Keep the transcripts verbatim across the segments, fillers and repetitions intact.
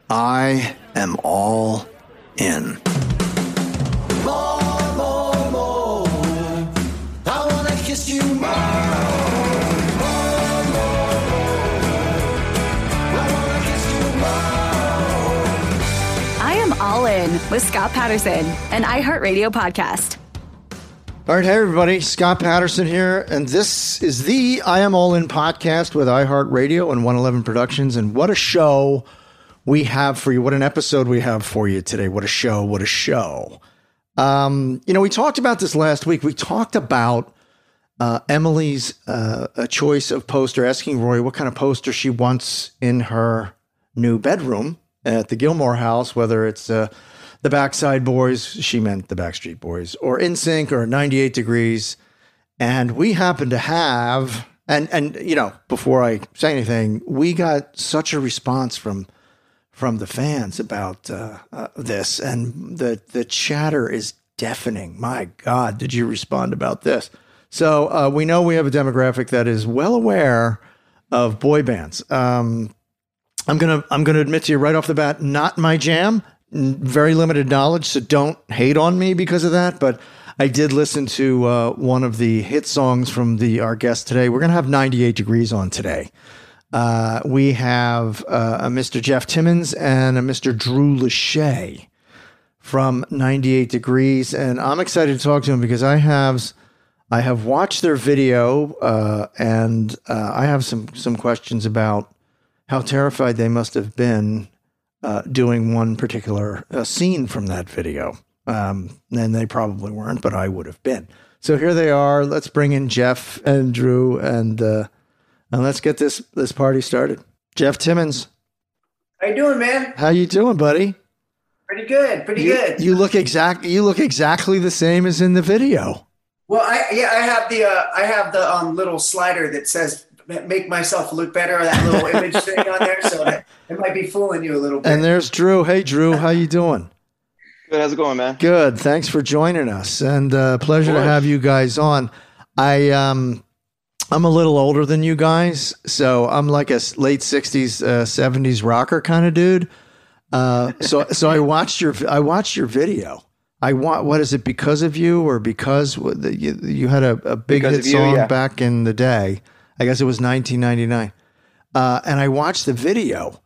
I am all in. More, more, more. I wanna kiss you more. More, more, more. I wanna kiss you more. I am all in with Scott Patterson, an iHeartRadio podcast. All right, hey everybody, Scott Patterson here, and this is the I Am All In podcast with iHeartRadio and one eleven Productions, and what a show we have for you. What an episode we have for you today. What a show, what a show. Um, you know, we talked about this last week. We talked about uh, Emily's uh, a choice of poster, asking Roy what kind of poster she wants in her new bedroom at the Gilmore house, whether it's uh, the Backside Boys, she meant the Backstreet Boys, or N Sync or ninety-eight degrees. And we happen to have, and, and you know, before I say anything, we got such a response from from the fans about uh, uh, this, and the the chatter is deafening. My God, did you respond about this? So uh, we know we have a demographic that is well aware of boy bands. Um, I'm gonna I'm gonna admit to you right off the bat, not my jam. Very limited knowledge, so don't hate on me because of that. But I did listen to uh, one of the hit songs from the our guest today. We're gonna have ninety-eight degrees on today. Uh, we have uh, a Mister Jeff Timmons and a Mister Drew Lachey from ninety-eight degrees, and I'm excited to talk to him because I have I have watched their video, uh, and uh, I have some some questions about how terrified they must have been uh, doing one particular uh, scene from that video. Um, and they probably weren't, but I would have been. So here they are. Let's bring in Jeff and Drew, and uh, and let's get this this party started. Jeff Timmons, how you doing, man? How you doing, buddy? Pretty good, pretty you, good. You look exact. You look exactly the same as in the video. Well, I yeah, I have the uh, I have the um, little slider that says "make myself look better." That little image thing on there, so that it might be fooling you a little bit. And there's Drew. Hey, Drew, how you doing? Good. How's it going, man? Good. Thanks for joining us, and uh, pleasure to have you guys on. I um, I'm a little older than you guys, so I'm like a late sixties, uh, seventies rocker kind of dude. Uh, so so I watched your I watched your video. I want what is it because of you or because you, you had a, a big because hit you, song yeah. back in the day? I guess it was nineteen ninety-nine, uh, and I watched the video.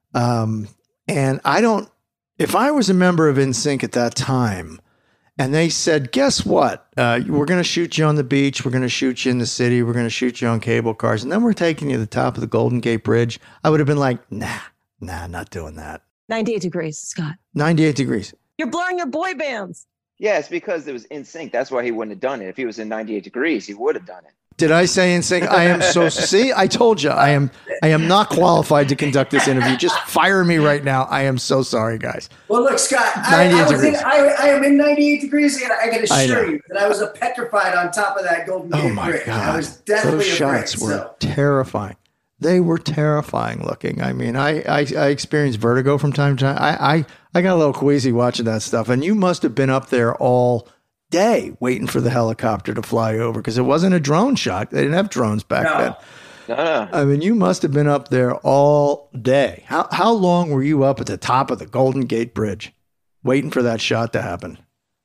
Um, and I don't. If I was a member of N Sync at that time, and they said, "Guess what? Uh, we're going to shoot you on the beach. We're going to shoot you in the city. We're going to shoot you on cable cars, and then we're taking you to the top of the Golden Gate Bridge," I would have been like, "Nah, nah, not doing that." ninety-eight degrees, Scott. ninety-eight degrees. You're blurring your boy bands. Yeah, it's because it was N Sync. That's why he wouldn't have done it. If he was in ninety-eight degrees, he would have done it. Did I say N Sync? I am so see. I told you I am. I am not qualified to conduct this interview. Just fire me right now. I am so sorry, guys. Well, look, Scott. I, I, was in, I, I am in ninety-eight degrees, and I can assure you that I was petrified on top of that Golden Gate Oh my Bridge. God! I was definitely Those shots afraid, were so. terrifying. They were terrifying looking. I mean, I, I I experienced vertigo from time to time. I, I I got a little queasy watching that stuff, and you must have been up there all day waiting for the helicopter to fly over because it wasn't a drone shot. They didn't have drones back No. then. No, no. I mean, you must have been up there all day. How how long were you up at the top of the Golden Gate Bridge waiting for that shot to happen?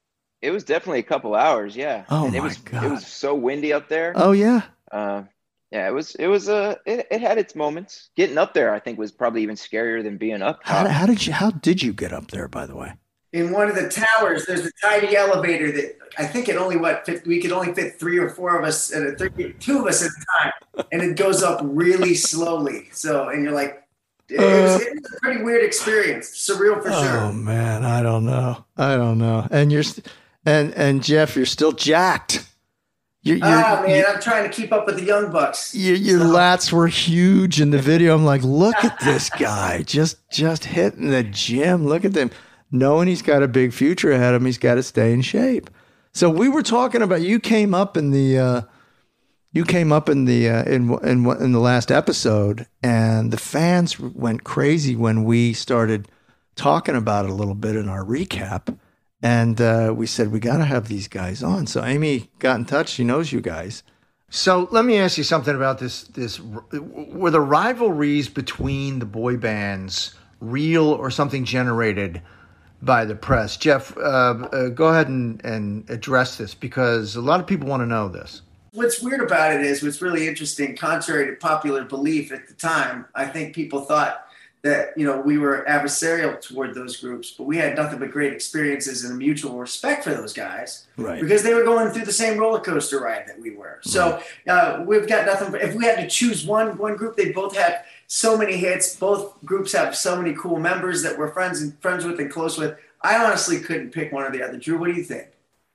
It was definitely a couple hours, yeah. Oh, and it my was, God. It was so windy up there. Oh, yeah. Uh, yeah, it was, it was, uh, it, it had its moments. Getting up there, I think, was probably even scarier than being up How, top. how did you, how did you get up there, by the way? In one of the towers, there's a tiny elevator that I think it only what fit, we could only fit three or four of us, at a three, two of us at a time, and it goes up really slowly. So, and you're like, it, it, was, it was a pretty weird experience, surreal for Oh sure. man, I don't know. I don't know. And you're, st- and and Jeff, you're still jacked. You're, you're, Ah man, you- I'm trying to keep up with the young bucks. your your So- lats were huge in the video. I'm like, look at this guy, just just hitting the gym. Look at them, knowing he's got a big future ahead of him. He's got to stay in shape. So we were talking about you came up in the uh, you came up in the uh, in in in the last episode, and the fans went crazy when we started talking about it a little bit in our recap. And uh, we said, we got to have these guys on. So Amy got in touch. She knows you guys. So let me ask you something about this. This were the rivalries between the boy bands real or something generated by the press? Jeff, uh, uh, go ahead and, and address this, because a lot of people want to know this. What's weird about it is, what's really interesting, contrary to popular belief at the time, I think people thought that, you know, we were adversarial toward those groups, but we had nothing but great experiences and a mutual respect for those guys, Right. because they were going through the same roller coaster ride that we were. So uh, we've got nothing. If we had to choose one one group, they both had so many hits. Both groups have so many cool members that we're friends and friends with and close with. I honestly couldn't pick one or the other. Drew, what do you think?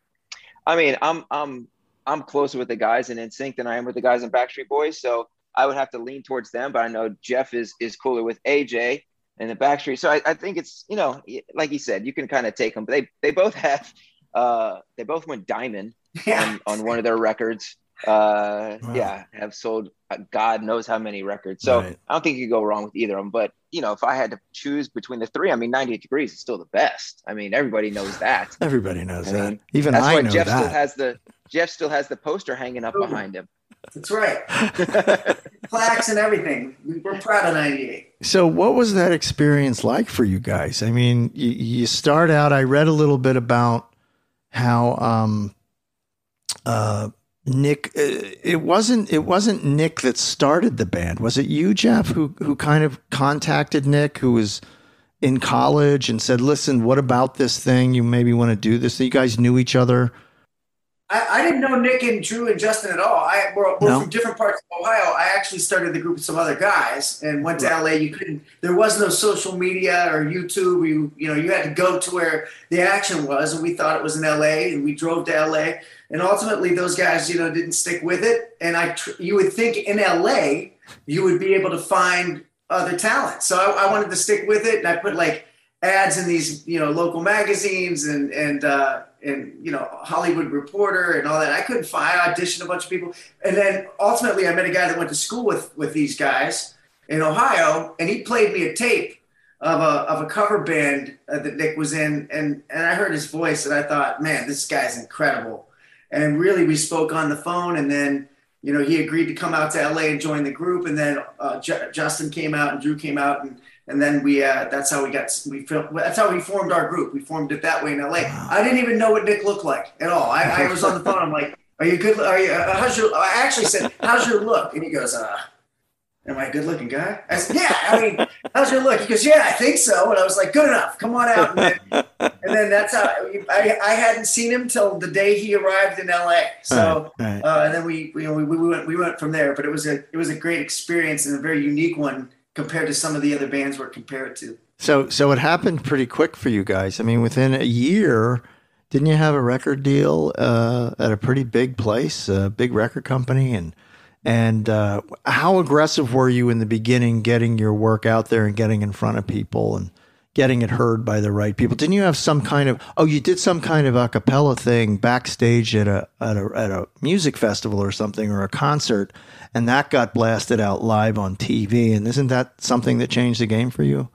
I mean, I'm I'm I'm closer with the guys in N Sync than I am with the guys in Backstreet Boys, so I would have to lean towards them. But I know Jeff is is cooler with A J and the Backstreet, so I, I think it's, you know, like you said, you can kind of take them. But they they both have uh, they both went diamond Yeah. on, on one of their records. Uh, Wow. Yeah, have sold uh, God knows how many records. So Right. I don't think you could go wrong with either of them. But you know, if I had to choose between the three, I mean, ninety-eight Degrees is still the best. I mean, everybody knows that. Everybody knows I that. mean, Even That's I why know Jeff that. still has the Jeff still has the poster hanging up behind him. That's right. Plaques and everything. We- We're proud of ninety-eight. So what was that experience like for you guys? I mean, you, you start out, I read a little bit about how um, uh, Nick, uh, it wasn't it wasn't Nick that started the band. Was it you, Jeff, who who kind of contacted Nick, who was in college, and said, listen, what about this thing? You maybe want to do this. You guys knew each other. I, I didn't know Nick and Drew and Justin at all. I we're, we're No? from different parts of Ohio. I actually started the group with some other guys and went to L A. You couldn't. There was no social media or YouTube. You you know you had to go to where the action was, and we thought it was in L A. And we drove to L A. And ultimately, those guys, you know, didn't stick with it. And I, tr- you would think in L A you would be able to find other talent. So I, I wanted to stick with it, and I put like ads in these, you know, local magazines and and uh, and you know, Hollywood Reporter and all that. I couldn't find. I auditioned a bunch of people, and then ultimately I met a guy that went to school with with these guys in Ohio, and he played me a tape of a of a cover band uh, that Nick was in, and and I heard his voice, and I thought, man, this guy's incredible. And really, we spoke on the phone, and then, you know, he agreed to come out to L A and join the group. And then uh, J- Justin came out and Drew came out, and and then we uh, that's how we got we fil- that's how we formed our group. We formed it that way in L A. I didn't even know what Nick looked like at all. I, I was on the phone. I'm like, "Are you good? Are you? Uh, how's your?" I actually said, "How's your look?" And he goes, "Uh, am I a good-looking guy?" I said, "Yeah. I mean, how's your look?" He goes, "Yeah, I think so." And I was like, "Good enough. Come on out." And then, and then that's how I, I hadn't seen him till the day he arrived in L A. So, Right, right. Uh, and then we, you know, we, we went we went from there. But it was a it was a great experience and a very unique one compared to some of the other bands we're compared to. So so it happened pretty quick for you guys. I mean, within a year, didn't you have a record deal uh, at a pretty big place, a big record company? And and uh, how aggressive were you in the beginning, getting your work out there and getting in front of people and getting it heard by the right people? Didn't you have some kind of oh, you did some kind of a cappella thing backstage at a at a at a music festival or something, or a concert, and that got blasted out live on T V? And isn't that something that changed the game for you?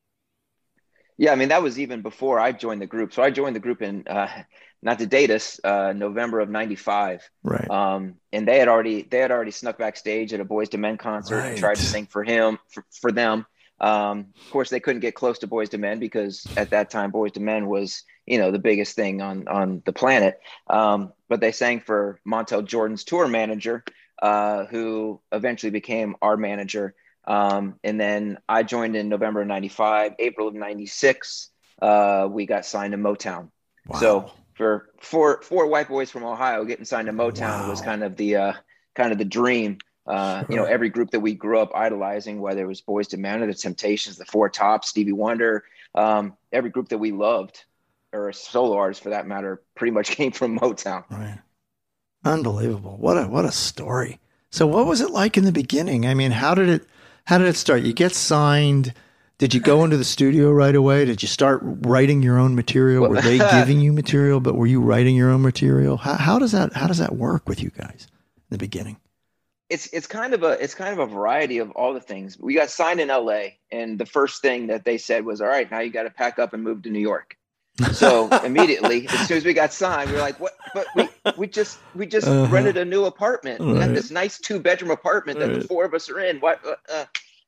Yeah, I mean, that was even before I joined the group. So I joined the group in, uh, not to date us, uh, November of ninety-five. Right. Um, and they had already they had already snuck backstage at a Boyz two Men concert Right. and tried to sing for him for, for them. Um, of course, they couldn't get close to Boyz two Men because at that time Boyz two Men was, you know, the biggest thing on on the planet. Um, but they sang for Montel Jordan's tour manager, uh, who eventually became our manager. Um, and then I joined in November of ninety-five. April of ninety-six, uh, we got signed to Motown. Wow. So for four four white boys from Ohio getting signed to Motown Wow. was kind of the uh, kind of the dream. Uh, you know, Sure. every group that we grew up idolizing, whether it was Boyz two Men or the Temptations, the Four Tops, Stevie Wonder, um, every group that we loved, or solo artists for that matter, pretty much came from Motown. Right. Unbelievable. What a what a story. So what was it like in the beginning? I mean, how did it how did it start? You get signed. Did you go into the studio right away? Did you start writing your own material? Were they giving you material, but were you writing your own material? How how does that how does that work with you guys in the beginning? It's it's kind of a it's kind of a variety of all the things. We got signed in L A, and the first thing that they said was, "All right, now you got to pack up and move to New York." So immediately, as soon as we got signed, we were like, "What? But we we just we just Uh-huh. rented a new apartment. We Right. got this nice two bedroom apartment that the Right. four of us are in. What?" Uh,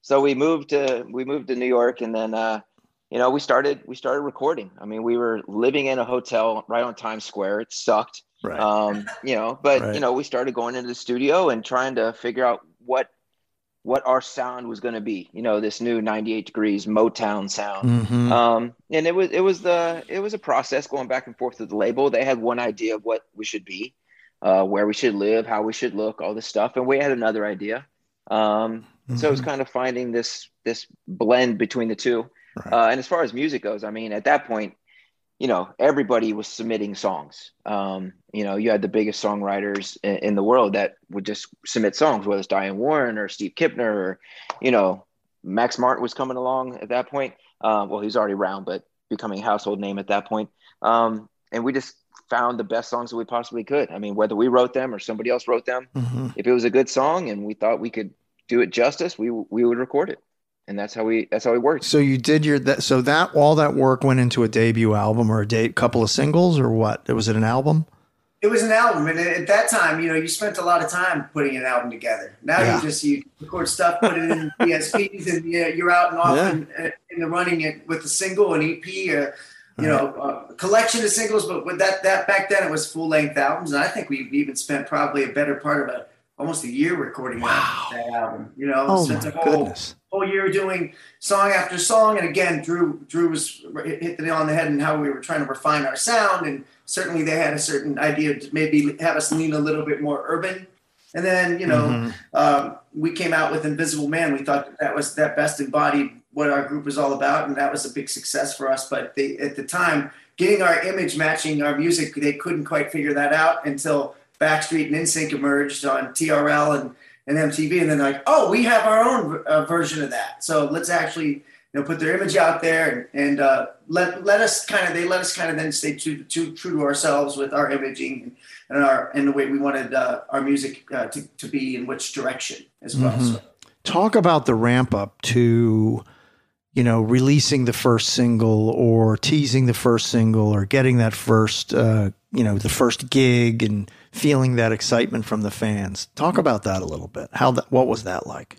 so we moved to we moved to New York, and then uh, you know we started we started recording. I mean, we were living in a hotel right on Times Square. It sucked, Right. um, you know, but Right. you know we started going into the studio and trying to figure out what what our sound was going to be. You know, this new ninety-eight Degrees Motown sound. Mhm. Um, and it was it was the it was a process going back and forth with the label. They had one idea of what we should be, uh, where we should live, how we should look, all this stuff, and we had another idea. Um, So it was Mhm. kind of finding this this blend between the two. Right. Uh, and as far as music goes, I mean, at that point, you know, everybody was submitting songs. Um, you know, you had the biggest songwriters in, in the world that would just submit songs, whether it's Diane Warren or Steve Kipner or, you know, Max Martin was coming along at that point. Um, well, he's already around, but becoming a household name at that point. Um, and we just found the best songs that we possibly could. I mean, whether we wrote them or somebody else wrote them, Mhm. if it was a good song and we thought we could do it justice, we we would record it, and that's how we that's how we worked. So you did your that. So that all that work went into a debut album or a date, couple of singles or what? Was it an album? It was an album, and at that time, you know, you spent a lot of time putting an album together. Now Yeah. you just you record stuff, put it in D S Ps, and you know, you're out and off Yeah. and uh, in the running it with a single, an E P, uh, you know, a collection of singles. But with that, that back then it was full length albums, and I think we even spent probably a better part of a almost a year recording that, that album. You know, Oh spent my a whole goodness. whole year doing song after song. And again, Drew Drew was hit the nail on the head in how we were trying to refine our sound, and certainly they had a certain idea to maybe have us lean a little bit more urban. And then, you know, Mhm. um, we came out with Invisible Man. We thought that, that was that best embodied what our group was all about, and that was a big success for us. But they, at the time, getting our image matching our music, they couldn't quite figure that out until Backstreet and N Sync emerged on T R L and, and M T V, and then like, oh, we have our own uh, version of that. So let's actually, you know, put their image out there and, and uh, let let us kind of they let us kind of then stay true, true, true to ourselves with our imaging and, and our and the way we wanted uh, our music uh, to to be in which direction as well. Mhm. So. Talk about the ramp up to, you know, releasing the first single or teasing the first single or getting that first, uh, you know, the first gig and feeling that excitement from the fans. Talk about that a little bit. How that, what was that like?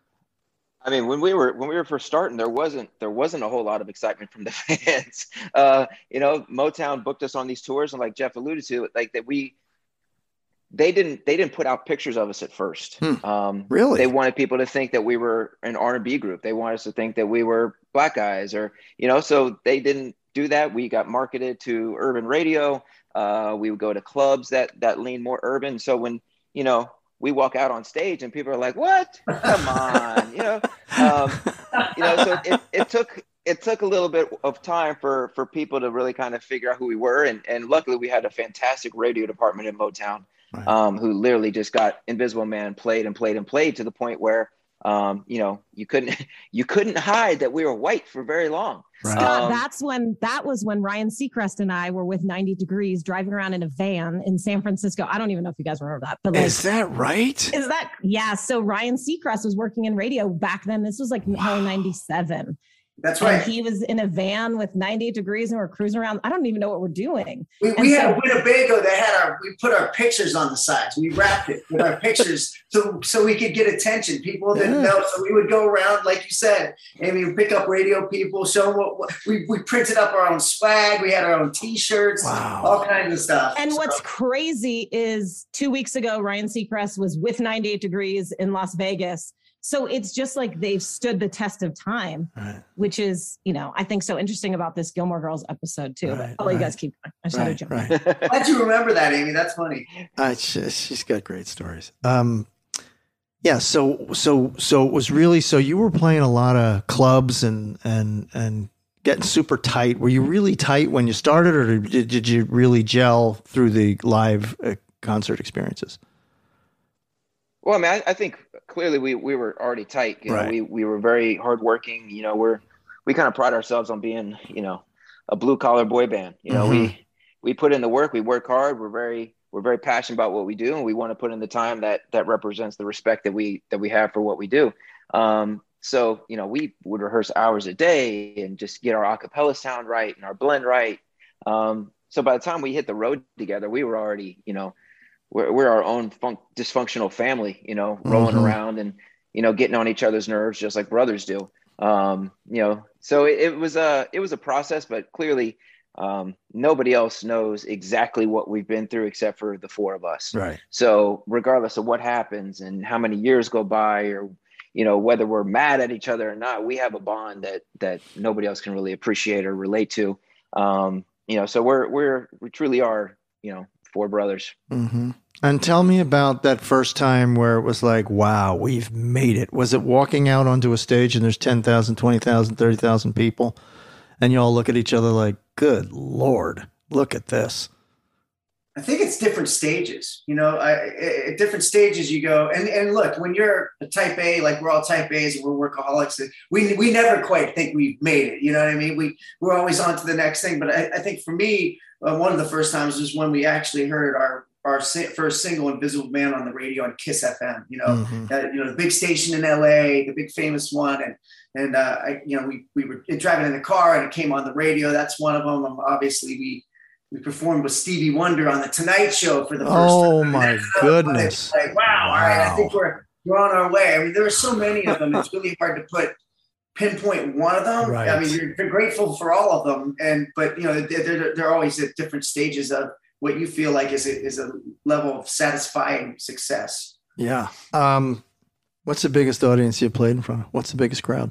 I mean, when we were when we were first starting, there wasn't there wasn't a whole lot of excitement from the fans. Uh, you know, Motown booked us on these tours, and like Jeff alluded to, like that we they didn't they didn't put out pictures of us at first. Hmm. Um, Really? They wanted people to think that we were an R and B group. They wanted us to think that we were black guys, or you know, so they didn't do that. We got marketed to urban radio. Uh, we would go to clubs that that lean more urban. So when you know we walk out on stage and people are like, "What? Come on," you know, um, you know. So it, it took it took a little bit of time for for people to really kind of figure out who we were, and and luckily we had a fantastic radio department in Motown, Right. um, who literally just got Invisible Man played and played and played to the point where um, you know you couldn't you couldn't hide that we were white for very long. Right. Scott, Um, that's when that was when Ryan Seacrest and I were with ninety Degrees driving around in a van in San Francisco. I don't even know if you guys remember that, but like, Is that right? is that yeah? So Ryan Seacrest was working in radio back then. This was like probably ninety-seven. That's And right. he was in a van with ninety-eight Degrees and we're cruising around. I don't even know what we're doing. We, And we had so- a Winnebago that had our, we put our pictures on the sides. We wrapped it with our pictures so so we could get attention. People didn't Yeah. know. So we would go around, like you said, and we would pick up radio people, show them what, what we, we printed up our own swag. We had our own T-shirts, Wow. all kinds of stuff. And So- what's crazy is two weeks ago, Ryan Seacrest was with ninety-eight Degrees in Las Vegas. So it's just like they've stood the test of time, Right. which is, you know, I think so interesting about this Gilmore Girls episode too. Right, but I'll let you right. guys keep going. I just had to Right, jump. right. Glad you remember that, Amy. That's funny. Uh, she, she's got great stories. Um, yeah. So, so, so it was really, so you were playing a lot of clubs and, and, and getting super tight. Were you really tight when you started or did, did you really gel through the live uh, concert experiences? Well, I mean, I, I think clearly we, we were already tight. You know, Right. we, we were very hardworking. You know, we're we kind of pride ourselves on being, you know, a blue collar boy band. You know, Mhm. we we put in the work. We work hard. We're very we're very passionate about what we do, and we want to put in the time that that represents the respect that we that we have for what we do. Um, so you know, we would rehearse hours a day and just get our a cappella sound right and our blend right. Um, so by the time we hit the road together, we were already, you know. We're, we're our own fun- dysfunctional family, you know, rolling Mhm. around and, you know, getting on each other's nerves just like brothers do. Um, you know, so it, it was a, it was a process, but clearly um, nobody else knows exactly what we've been through except for the four of us. Right. So regardless of what happens and how many years go by, or, you know, whether we're mad at each other or not, we have a bond that, that nobody else can really appreciate or relate to. Um, you know, so we're, we're, we truly are, you know, four brothers. Mm-hmm. And tell me about that first time where it was like, wow, we've made it. Was it walking out onto a stage and there's ten thousand, twenty thousand, thirty thousand people and you all look at each other like, good Lord, look at this? I think it's different stages, you know, I, at different stages you go and, and look, when you're a type A, like we're all type A's and we're workaholics, we, we never quite think we've made it. You know what I mean? We, we're always on to the next thing. But I, I think for me, uh, one of the first times was when we actually heard our, our first single, Invisible Man, on the radio on Kiss F M, you know, Mm-hmm. uh, you know, the big station in L A, the big famous one. And, and, uh, I, you know, we, we were driving in the car and it came on the radio. That's one of them. Um, obviously we, we performed with Stevie Wonder on the Tonight Show for the first Oh time. my goodness. Like, wow, all right, I think we're, we're on our way. I mean, there are so many of them. It's really hard to put, pinpoint one of them. Right. I mean, you're, you're grateful for all of them. And, but you know, they're, they're always at different stages of what you feel like is a, is a level of satisfying success. Yeah. Um, what's the biggest audience you've played in front of? What's the biggest crowd?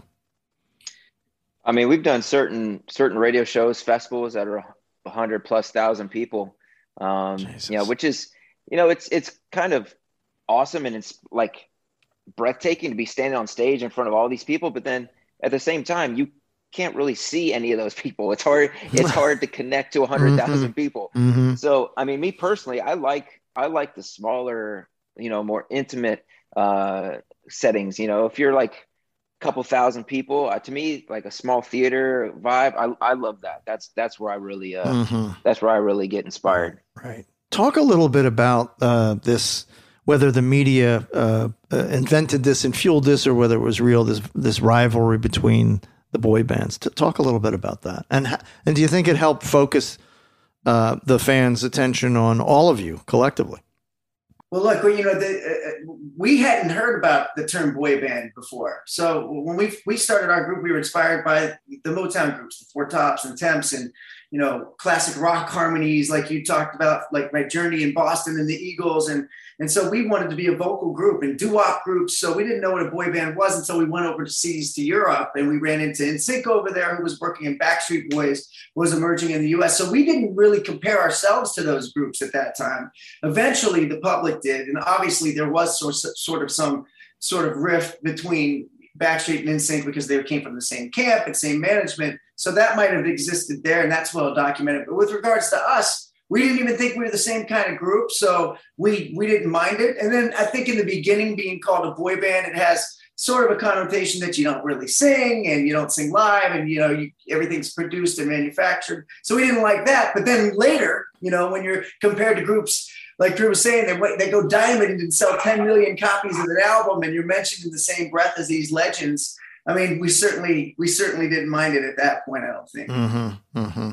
I mean, we've done certain, certain radio shows, festivals that are a hundred plus thousand people. Um, you know, which is, you know, it's, it's kind of awesome. And it's like breathtaking to be standing on stage in front of all these people. But then at the same time, you can't really see any of those people. It's hard. It's hard to connect to a hundred thousand people. Mm-hmm. So, I mean, me personally, I like, I like the smaller, you know, more intimate uh, settings. You know, if you're like a couple thousand people, uh, to me, like a small theater vibe, I, I love that. That's, that's where I really, uh, Mm-hmm. that's where I really get inspired. Right. Talk a little bit about uh, this, whether the media uh, uh, invented this and fueled this, or whether it was real, this, this rivalry between the boy bands. To talk a little bit about that. And, and do you think it helped focus uh, the fans' attention on all of you collectively? Well, look, you know, the, uh, we hadn't heard about the term boy band before. So when we we started our group, we were inspired by the Motown groups, the Four Tops and Temps, and, you know, classic rock harmonies like you talked about, like my Journey in Boston and the Eagles. And and so we wanted to be a vocal group and doo-wop groups. So we didn't know what a boy band was until we went overseas to Europe, and we ran into N Sync over there, who was working in Backstreet Boys, was emerging in the U S. So we didn't really compare ourselves to those groups at that time. Eventually the public did. And obviously there was sort of, sort of some sort of rift between Backstreet and N Sync because they came from the same camp and same management. So that might have existed there, and that's well documented. But with regards to us, we didn't even think we were the same kind of group, so we we didn't mind it. And then I think in the beginning, being called a boy band, it has sort of a connotation that you don't really sing and you don't sing live, and you know you, everything's produced and manufactured. So we didn't like that. But then later, you know, when you're compared to groups like Drew was saying, they they go diamond and sell ten million copies of an album, and you're mentioned in the same breath as these legends. I mean, we certainly we certainly didn't mind it at that point, I don't think. Mm-hmm. Mm-hmm.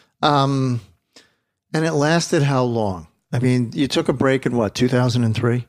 Um, and it lasted how long? I mean, you took a break in what, two thousand three?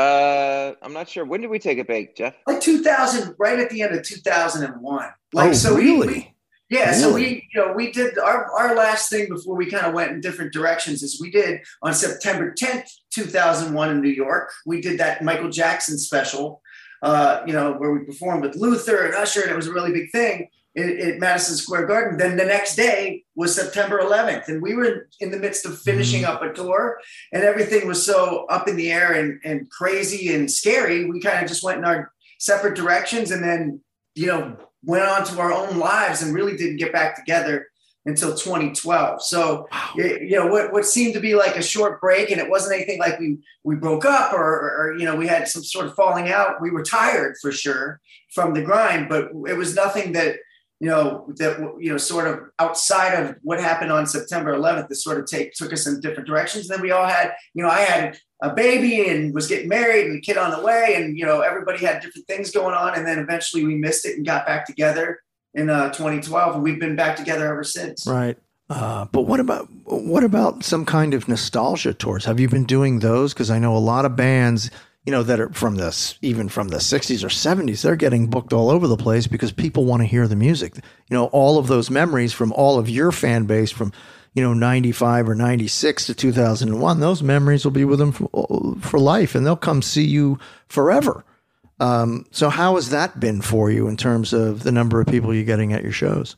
Uh, I'm not sure. When did we take a break, Jeff? Like two thousand, right at the end of two thousand one. Like, oh, so really? We, we, yeah. Really? So we, you know, we did our, our last thing before we kind of went in different directions is we did on September tenth, two thousand one in New York. We did that Michael Jackson special, uh, you know, where we performed with Luther and Usher, and it was a really big thing at Madison Square Garden. Then the next day was September eleventh, and we were in the midst of finishing up a tour, and everything was so up in the air and, and crazy and scary. We kind of just went in our separate directions, and then, you know, went on to our own lives and really didn't get back together until twenty twelve. So, wow. you know, what, what seemed to be like a short break, and it wasn't anything like we, we broke up or, or, or, you know, we had some sort of falling out. We were tired for sure from the grind, but it was nothing that, you know, that, you know, sort of outside of what happened on September eleventh, that sort of take, took us in different directions. And then we all had, you know, I had a baby and was getting married and a kid on the way, and, you know, everybody had different things going on. And then eventually we missed it and got back together in uh, twenty twelve, and we've been back together ever since. Right. Uh, but what about, what about some kind of nostalgia tours? Have you been doing those? Because I know a lot of bands you know, that are from this, even from the sixties or seventies, they're getting booked all over the place because people want to hear the music. You know, all of those memories from all of your fan base from, you know, ninety-five or ninety-six to two thousand one, those memories will be with them for, for life, and they'll come see you forever. Um, so how has that been for you in terms of the number of people you're getting at your shows?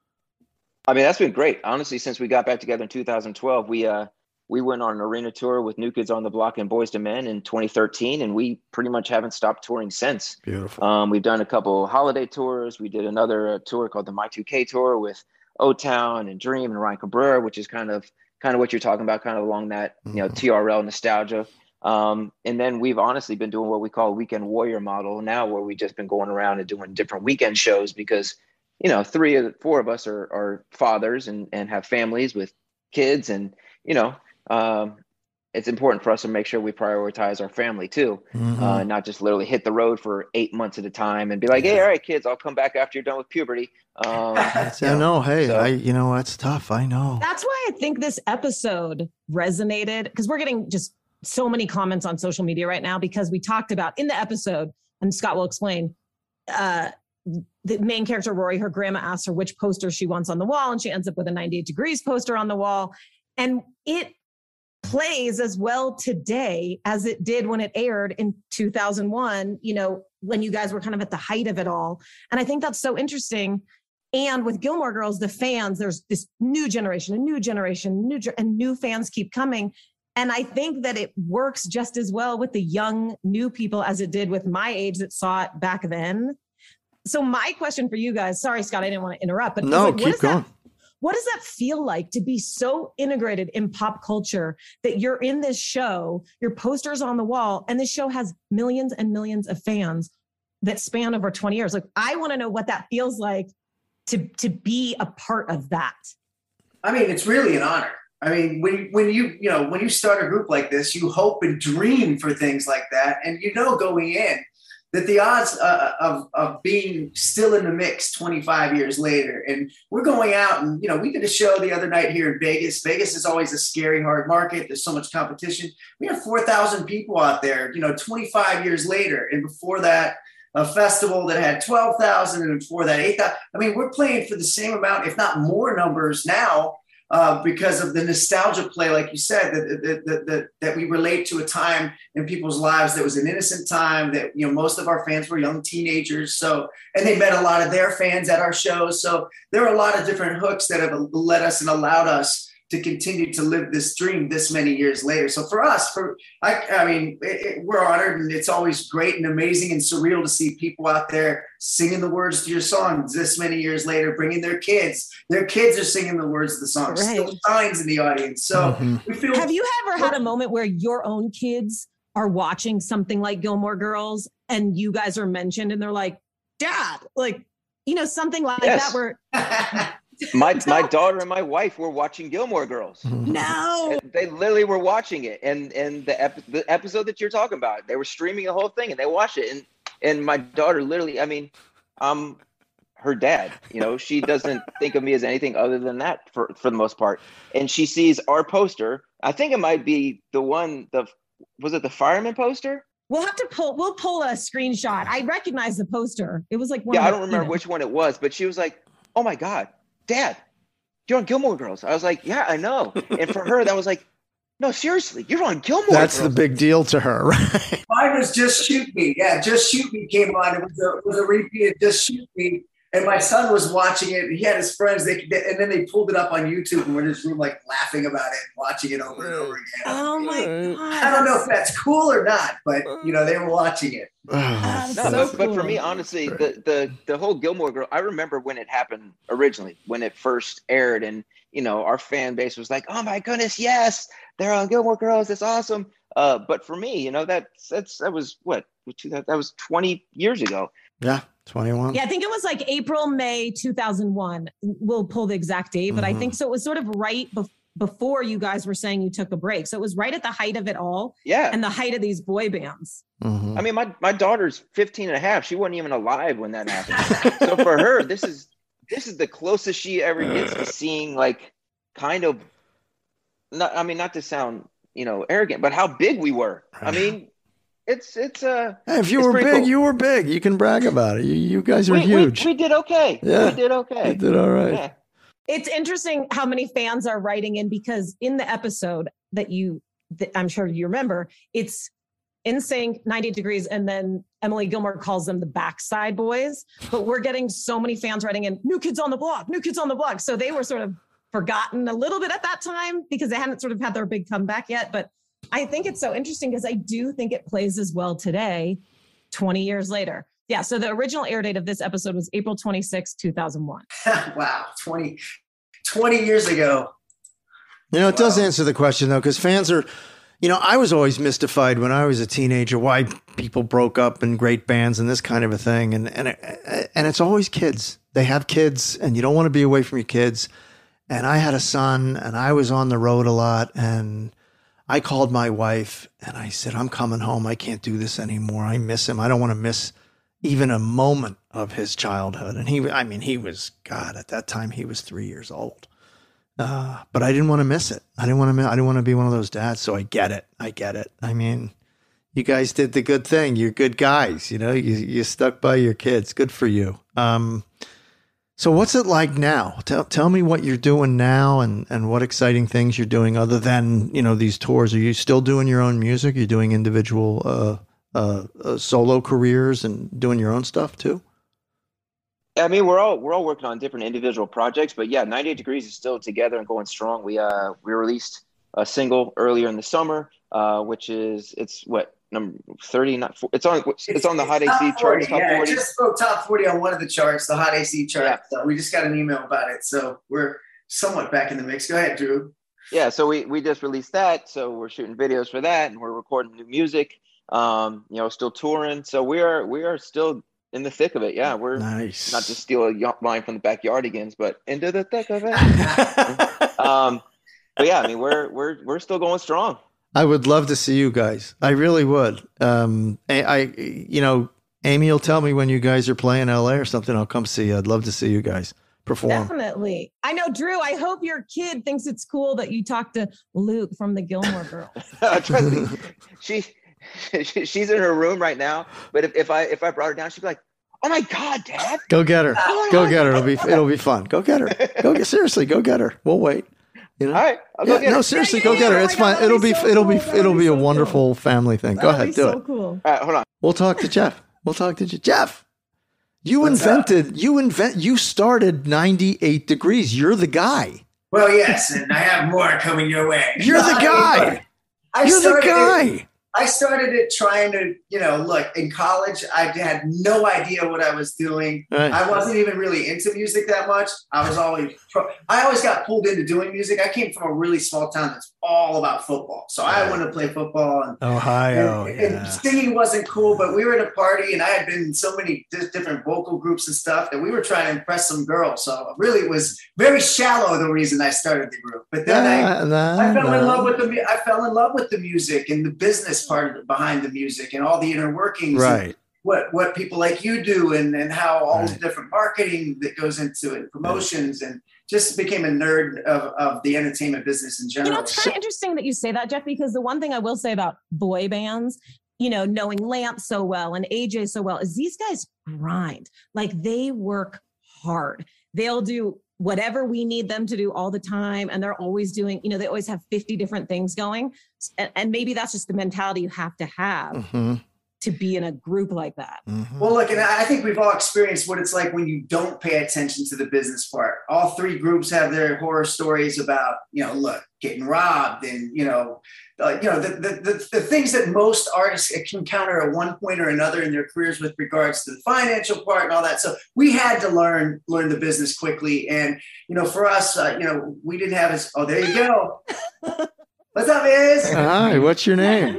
I mean, that's been great. Honestly, since we got back together in two thousand twelve, we, uh, we went on an arena tour with New Kids on the Block and Boyz two Men in twenty thirteen, and we pretty much haven't stopped touring since. Beautiful. Um, we've done a couple holiday tours. We did another uh, tour called the My two K Tour with O-Town and Dream and Ryan Cabrera, which is kind of kind of what you're talking about, kind of along that, you know, T R L nostalgia. Um, and then we've honestly been doing what we call a weekend warrior model now, where we've just been going around and doing different weekend shows because, you know, three of the four of us are, are fathers and, and have families with kids. And, you know, um, it's important for us to make sure we prioritize our family too, Mm-hmm. uh, not just literally hit the road for eight months at a time and be like, hey, all right, kids, I'll come back after you're done with puberty. Um, That's, you I know, know. Hey, so- I, you know, that's tough. I know. That's why I think this episode resonated, because we're getting just so many comments on social media right now because we talked about in the episode, and Scott will explain, uh, the main character, Rory, her grandma asks her which poster she wants on the wall, and she ends up with a ninety-eight degrees poster on the wall. And it plays as well today as it did when it aired in two thousand one, you know, when you guys were kind of at the height of it all. And I think that's so interesting. And with Gilmore Girls, the fans, there's this new generation, a new generation, new ge- and new fans keep coming. And I think that it works just as well with the young, new people as it did with my age that saw it back then. So my question for you guys, sorry, Scott, I didn't want to interrupt, but No, what keep does that- going. what does that feel like to be so integrated in pop culture that you're in this show, your poster's on the wall, and this show has millions and millions of fans that span over twenty years? Like, I want to know what that feels like to, to be a part of that. I mean, it's really an honor. I mean, when when you you know when you start a group like this, you hope and dream for things like that, and you know going in that the odds uh, of of being still in the mix twenty-five years later, and we're going out and you know we did a show the other night here in Vegas. Vegas is always a scary hard market. There's so much competition. We have four thousand people out there, you know, twenty-five years later, and before that, a festival that had twelve thousand, and before that, eight thousand. I mean, we're playing for the same amount, if not more numbers now. Uh, because of the nostalgia play, like you said, that, that, that, that, that we relate to a time in people's lives that was an innocent time, that, you know, most of our fans were young teenagers. So, and they met a lot of their fans at our shows. So there are a lot of different hooks that have led us and allowed us to continue to live this dream this many years later. So for us, for I, I mean, it, it, we're honored, and it's always great and amazing and surreal to see people out there singing the words to your songs this many years later, bringing their kids. Their kids are singing the words of the song. Right. Still signs in the audience. So Mhm. we feel. Have you ever had a moment where your own kids are watching something like Gilmore Girls and you guys are mentioned and they're like, Dad, like, you know, something like Yes. that where My my Don't- daughter and my wife were watching Gilmore Girls. no. And they literally were watching it, and and the ep- the episode that you're talking about, they were streaming the whole thing, and they watched it. And and my daughter literally, I mean, I'm her dad. You know, she doesn't think of me as anything other than that for for the most part. And she sees our poster. I think it might be the one. The was it the fireman poster? We'll have to pull, we'll pull a screenshot. I recognize the poster. It was like one Yeah, of I the- don't remember you know. which one it was, but she was like, "Oh my God, Dad, you're on Gilmore Girls." I was like, "Yeah, I know." And for her, that was like, "No, seriously, you're on Gilmore That's Girls." the big deal to her, right? Mine was Just Shoot Me. Yeah, Just Shoot Me came on. It was a, it was a repeat of Just Shoot Me. And my son was watching it. He had his friends. They, they and then they pulled it up on YouTube, and we're in this room like laughing about it, watching it over and over again. Oh my God. I don't know if that's cool or not, but you know they were watching it. Ah, No, so but, but for cool. me, honestly, the, the the whole Gilmore Girl, I remember when it happened originally, when it first aired, and you know, our fan base was like, "Oh my goodness, yes, they're on Gilmore Girls, it's awesome." Uh, but for me, you know, that that's that was what that was twenty years ago. Yeah, twenty-one. Yeah, I think it was like April, May two thousand one. We'll pull the exact date, but I Mhm. think so. It was sort of right bef- before you guys were saying you took a break. So it was right at the height of it all Yeah, and the height of these boy bands. Mhm. I mean, my my daughter's fifteen and a half. She wasn't even alive when that happened. So for her, this is this is the closest she ever gets to seeing like kind of not I mean, not to sound, you know, arrogant, but how big we were. I mean, it's it's uh Hey, if you it's were pretty big, cool. you were big. You can brag about it. You, you guys are we, we, huge. we did okay. Yeah. We did okay. You did all right. Yeah. It's interesting how many fans are writing in because in the episode that you, that I'm sure you remember, it's N Sync, ninety degrees, and then Emily Gilmore calls them the Backside Boys. But we're getting so many fans writing in, New Kids on the Block, New Kids on the Block. So they were sort of forgotten a little bit at that time because they hadn't sort of had their big comeback yet. But I think it's so interesting because I do think it plays as well today, twenty years later. Yeah, so the original air date of this episode was April twenty-sixth, two thousand one. Wow, twenty, twenty years ago. You know, it does Wow. answer the question, though, because fans are, you know, I was always mystified when I was a teenager why people broke up in great bands and this kind of a thing. And, and, and it's always kids. They have kids, and you don't want to be away from your kids. And I had a son, and I was on the road a lot, and I called my wife, and I said, I'm coming home. I can't do this anymore. I miss him. I don't want to miss even a moment of his childhood. And he, I mean, he was, God, at that time, he was three years old. Uh, but I didn't want to miss it. I didn't want to, I didn't want to be one of those dads. So I get it. I get it. I mean, you guys did the good thing. You're good guys. You know, you, you stuck by your kids. Good for you. Um, so what's it like now? Tell, tell me what you're doing now and, and what exciting things you're doing other than, you know, these tours. Are you still doing your own music? You're doing individual, uh, Uh, uh, solo careers and doing your own stuff too? I mean, we're all we're all working on different individual projects, but yeah, ninety-eight degrees is still together and going strong. We uh we released a single earlier in the summer, uh, which is it's what number thirty, not it's on it's, on the Hot A C top charts, forty, top yeah, forty. it just broke top forty on one of the charts, the Hot A C chart. So we just got an email about it. So we're somewhat back in the mix. Go ahead, Drew. Yeah, so we we just released that, so we're shooting videos for that, and we're recording new music. Um, you know, still touring, so we are we are still in the thick of it. Yeah, we're Nice. not to steal a y- line from the Backyardigans, but into the thick of it. um, but yeah, I mean, we're we're we're still going strong. I would love to see you guys. I really would. Um, I, I, you know, Amy will tell me when you guys are playing L A or something. I'll come see you. I'd love to see you guys perform. Definitely. I know, Drew, I hope your kid thinks it's cool that you talked to Luke from the Gilmore Girls. Trust me, she, she she's in her room right now. But if, if I if I brought her down, she'd be like, "Oh my God, Dad!" Go get her. Go get her. It'll be it'll be fun. Go get her. Go get seriously. Go get her. We'll wait. You know. All right, I'll go Yeah, get no, her. seriously, Yeah, go yeah, get her. yeah. It's Oh my God, fine. It'll that'd be be so it'll be cool. That'd it'll be be a so cool. wonderful family thing. Go That'd ahead, be do so it. cool. All right, hold on. We'll talk to Jeff. We'll talk to Je- Jeff. You What's up? invented. You invent. You started ninety-eight degrees. You're the guy. Well, yes, and I have more coming your way. You're the guy. I You're the started it- guy. I started it trying to, you know, look, in college, I had no idea what I was doing. Right. I wasn't even really into music that much. I was always, pro- I always got pulled into doing music. I came from a really small town that's all about football. So I wanted to play football. And, Ohio. and, and Yeah. singing wasn't cool, but we were at a party and I had been in so many di- different vocal groups and stuff that we were trying to impress some girls. So really it was very shallow, the reason I started the group. But then I, Nah, I fell nah, in nah. love with the mu- I fell in love with the music and the business part behind the music and all the inner workings. and Right. what what people like you do and and how all the Right. different marketing that goes into it, promotions, and just became a nerd of, of the entertainment business in You general. know, it's kind of interesting that you say that, Jeff, because the one thing I will say about boy bands, you know, knowing Lance so well and A J so well, is these guys grind. Like they work hard. They'll do whatever we need them to do all the time. And they're always doing, you know, they always have fifty different things going. And, and maybe that's just the mentality you have to have Mhm, to be in a group like that. mhm. Well, look, and I I think we've all experienced what it's like when you don't pay attention to the business part. All three groups have their horror stories about, you know, look, getting robbed and, you know, uh, you know, the, the, the, the things that most artists encounter at one point or another in their careers with regards to the financial part and all that. So we had to learn, learn the business quickly. And, you know, for us, uh, you know, we didn't have as, oh, there you go. What's up, Iz? Hi. What's your name?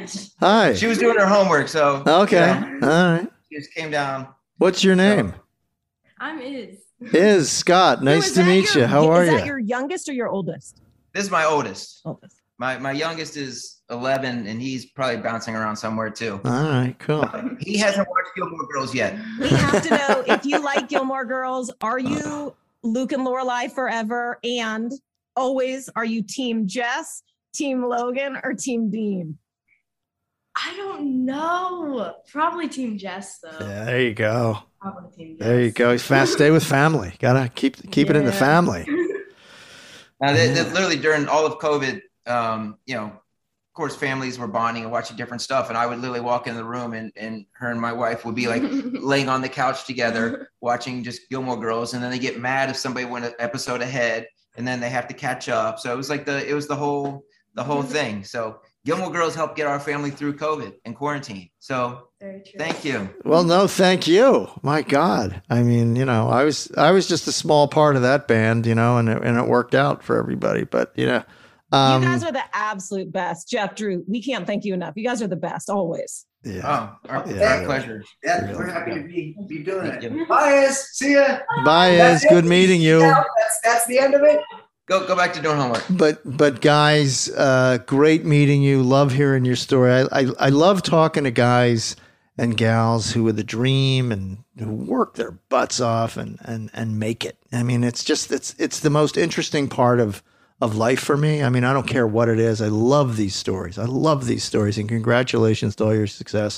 Hi. She was doing her homework, so Okay. you know, All right. she just came down. What's your name? I'm Iz. Is Scott. Drew, Nice is to that meet your- you. How are Is that you? your youngest or your oldest? This is my oldest. Oldest. My my youngest is eleven, and he's probably bouncing around somewhere too. All right. Cool. He hasn't watched Gilmore Girls yet. We have to know if you like Gilmore Girls, are you Luke and Lorelai forever? And always, are you Team Jess, Team Logan, or Team Dean? I don't know. Probably Team Jess though. Yeah, there you go. Probably Team Jess. There you go. Fast stay with family. Gotta keep keep it in the Yeah. family. Now, they, they literally during all of COVID, um, you know, of course, families were bonding and watching different stuff. And I would literally walk in the room and, and her and my wife would be like laying on the couch together, watching just Gilmore Girls. And then they get mad if somebody went an episode ahead and then they have to catch up. So it was like the, it was the whole, the whole thing. So Gilmore Girls helped get our family through COVID and quarantine. So Very true. thank you. Well, no, thank you. My God. I mean, you know, I was I was just a small part of that band, you know, and it, and it worked out for everybody. But you know, um, you guys are the absolute best. Jeff, Drew, we can't thank you enough. You guys are the best always. yeah. Oh, our, Yeah. our pleasure. Yeah, we're happy to be, be doing it. Bye, Iz. See ya. Bye, That's Iz. Good it. meeting you. That's, that's the end of it. Go go back to doing homework. But but guys, uh, great meeting you. Love hearing your story. I, I I love talking to guys and gals who have the dream and who work their butts off and and and make it. I mean, it's just it's it's the most interesting part of of life for me. I mean, I don't care what it is. I love these stories. I love these stories. And congratulations to all your success.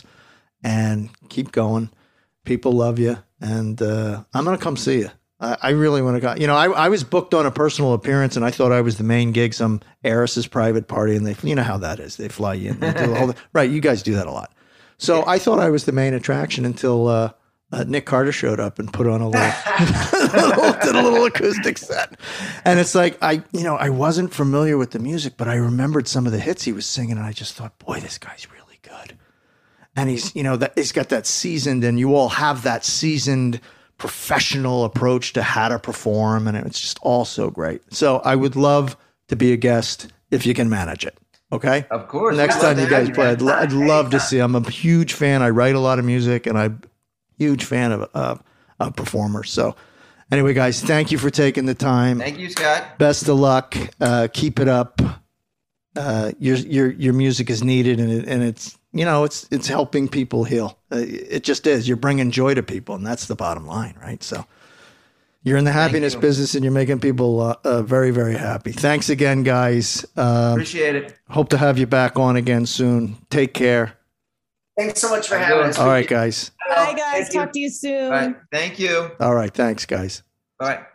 And keep going. People love you. And uh, I'm gonna come see you. I, I really want to go. You know, I, I was booked on a personal appearance, and I thought I was the main gig, some heiress's private party, and they, you know how that is. They fly you in. They do the whole thing. Right, you guys do that a lot. So I thought I was the main attraction until uh, uh, Nick Carter showed up and put on a little, did a little acoustic set. And it's like, I, you know, I wasn't familiar with the music, but I remembered some of the hits he was singing, and I just thought, boy, this guy's really good. And he's, you know, that he's got that seasoned, and you all have that seasoned professional approach to how to perform, and it's just all so great. So I would love to be a guest if you can manage it. Okay. Of course. Next We'd time love you to have guys you, play, man. I'd, lo- I'd love to see. I'm a huge fan. I write a lot of music, and I'm a huge fan of uh, uh, performers. So anyway, guys, thank you for taking the time. Thank you, Scott. Best of luck. Uh, keep it up. Uh, your your your music is needed, and it, and it's you know it's it's helping people heal. Uh, it just is. You're bringing joy to people, and that's the bottom line, right? So you're in the happiness you. business, and you're making people uh, uh, very very happy. Thanks again, guys. Um, Appreciate it. hope to have you back on again soon. Take care. Thanks so much for Have a having good us. All right, guys. Bye, guys. Thank you. Talk to you soon. All right. Thank you. All right, thanks, guys. All right.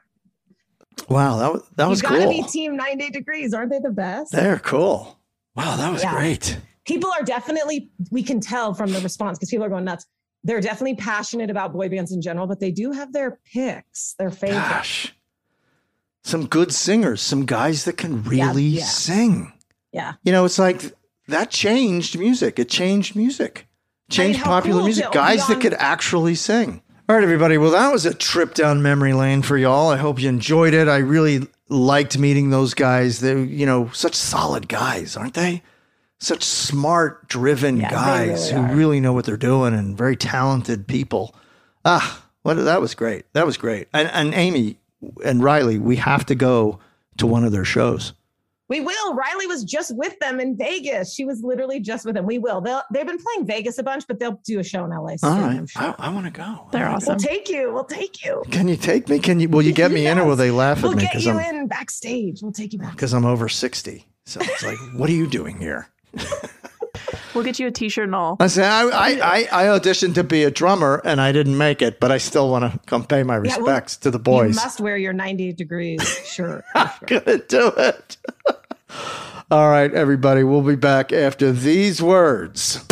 Wow, that was that was you gotta cool. be Team ninety Degrees. Aren't they the best? They're cool. Wow, that was Yeah. great. People are definitely, we can tell from the response because people are going nuts. They're definitely passionate about boy bands in general, but they do have their picks, their favorites. Gosh, some good singers, some guys that can really yeah. sing. Yeah. You know, it's like that changed music. It changed music, changed how popular cool music. to- Guys that beyond- could actually sing. All right, everybody. Well, that was a trip down memory lane for y'all. I hope you enjoyed it. I really liked meeting those guys. They're, you know, such solid guys, aren't they? Such smart, driven Yeah, they guys really who are. really know what they're doing and very talented people. Ah, what that was great. That was great. And, and Amy and Riley, we have to go to one of their shows. We will. Riley was just with them in Vegas. She was literally just with them. We will. They'll, they've been playing Vegas a bunch, but they'll do a show in L A soon. All I'm right. sure. I, I want to go. They're We'll awesome. take you. We'll take you. Can you take me? Can you, will you get me in or will they laugh We'll at me? get Cause you I'm, in backstage. We'll take you back. cause I'm over sixty. So it's like, what are you doing here? We'll get you a t-shirt and all. I said, I, I, I, I auditioned to be a drummer and I didn't make it, but I still want to come pay my Yeah, well, respects to the You boys. must wear your ninety degrees shirt. I'm gonna do it. All right, everybody. We'll be back after these words.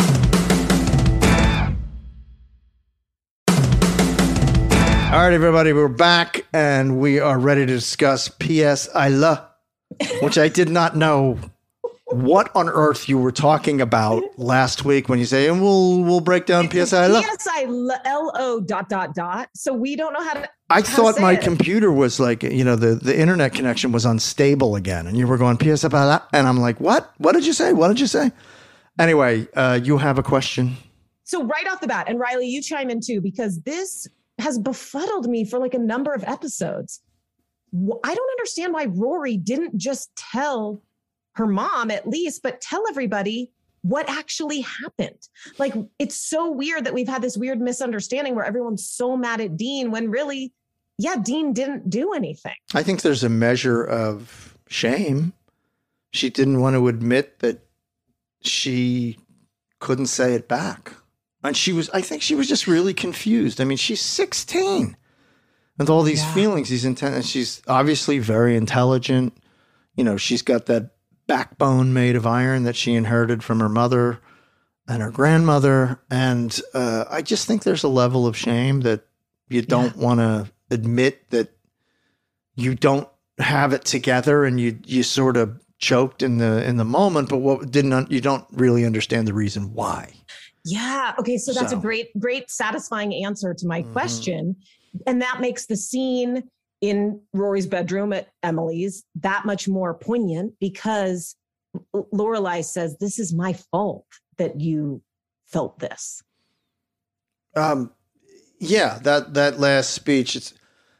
All right, everybody. We're back and we are ready to discuss P S I Love, which I did not know what on earth you were talking about last week when you say, and we'll we'll break down P S I Love. P S I L O dot dot dot. So we don't know how to. I how to thought say my it. computer was like, you know, the, the internet connection was unstable again. And you were going, P S F L, and I'm like, what? What did you say? What did you say? Anyway, uh, you have a question. So right off the bat, and Riley, you chime in too, because this has befuddled me for like a number of episodes. Wh- I don't understand why Rory didn't just tell her mom at least, but tell everybody what actually happened. Like, it's so weird that we've had this weird misunderstanding where everyone's so mad at Dean when really, yeah, Dean didn't do anything. I think there's a measure of shame. She didn't want to admit that she couldn't say it back. And she was, I think she was just really confused. I mean, she's sixteen with all these Yeah. feelings, these intent, and she's obviously very intelligent. You know, she's got that backbone made of iron that she inherited from her mother and her grandmother. And uh, I just think there's a level of shame that you don't want to admit that you don't have it together, and you you sort of choked in the in the moment, but what didn't you don't really understand the reason why. Yeah. Okay. So that's So. a great, great, satisfying answer to my Mhm. question. And that makes the scene in Rory's bedroom at Emily's that much more poignant, because L- Lorelai says, "This is my fault that you felt this." Um, yeah, that that last speech, it's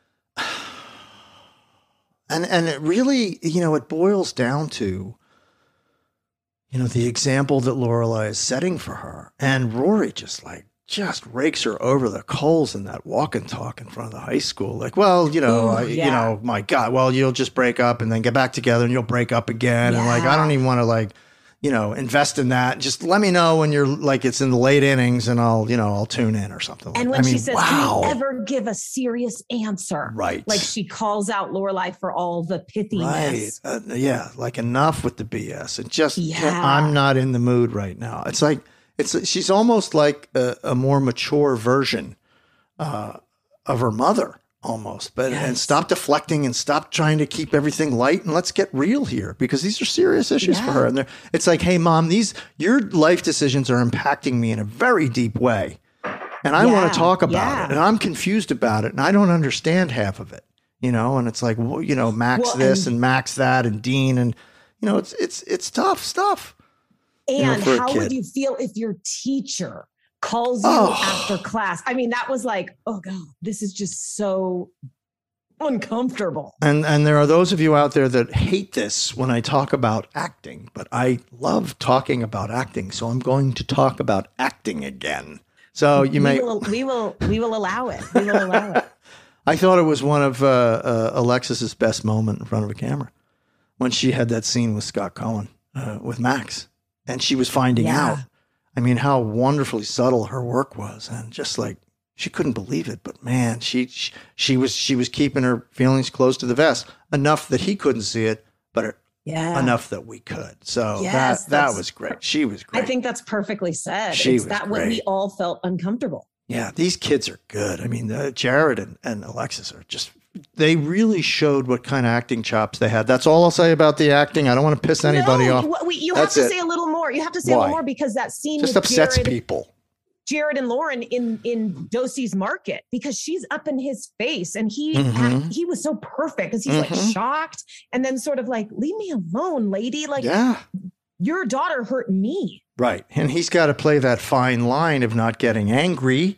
and and it really, you know, it boils down to, you know, the example that Lorelai is setting for her, and Rory just like just rakes her over the coals in that walk and talk in front of the high school. Like, well, you know, Ooh, I, yeah. you know, my God, well, you'll just break up and then get back together, and you'll break up again, and like, I Yeah. don't even want to like, you know, invest in that. Just let me know when you're like it's in the late innings, and I'll, you know, I'll tune in or something. And like, when I mean, she says, wow, "Can you ever give a serious answer?" right, Like she calls out Lorelai for all the right, pithiness. uh, yeah, like enough with the B S. And just, Yeah. I'm not in the mood right now. It's like it's she's almost like a, a more mature version uh, of her mother, almost. But and Yes. stop deflecting and stop trying to keep everything light, and let's get real here, because these are serious issues for Yeah. her. And they're- it's like, hey, mom, these your life decisions are impacting me in a very deep way, and I want Yeah, to talk about yeah. it, and I'm confused about it, and I don't understand half of it. You know, and it's like, well, you know, Max Well, this and- and Max that, and Dean, and you know, it's it's it's tough stuff. know, And for a how kid. would you feel if your teacher calls you Oh. after class? I mean, that was like, oh God, this is just so uncomfortable. And and there are those of you out there that hate this when I talk about acting, but I love talking about acting, so I'm going to talk about acting again. So you we may. will, we will, we will allow it. We will allow it. I thought it was one of uh, uh, Alexis's best moment in front of a camera when she had that scene with Scott Cohen uh, with Max, and she was finding Yeah. out. I mean, how wonderfully subtle her work was, and just like she couldn't believe it. But man, she she, she was she was keeping her feelings close to the vest enough that he couldn't see it, but it, Yeah. enough that we could. So Yes, that that that's- was great. She was great. I think that's perfectly said. She it's was that when great. we all felt uncomfortable. Yeah, these kids are good. I mean, uh, Jared and, and Alexis are just, they really showed what kind of acting chops they had. That's all I'll say about the acting. I don't want to piss anybody no, off. You, we, you That's have to it. say a little more. You have to say a Why? little more, because that scene Just with upsets Jared, people. Jared and Lauren in in Dosey's Market, because she's up in his face, and he Mhm. act- he was so perfect because he's like Mhm. shocked, and then sort of like, leave me alone, lady. Like Yeah, your daughter hurt me. right. And he's got to play that fine line of not getting angry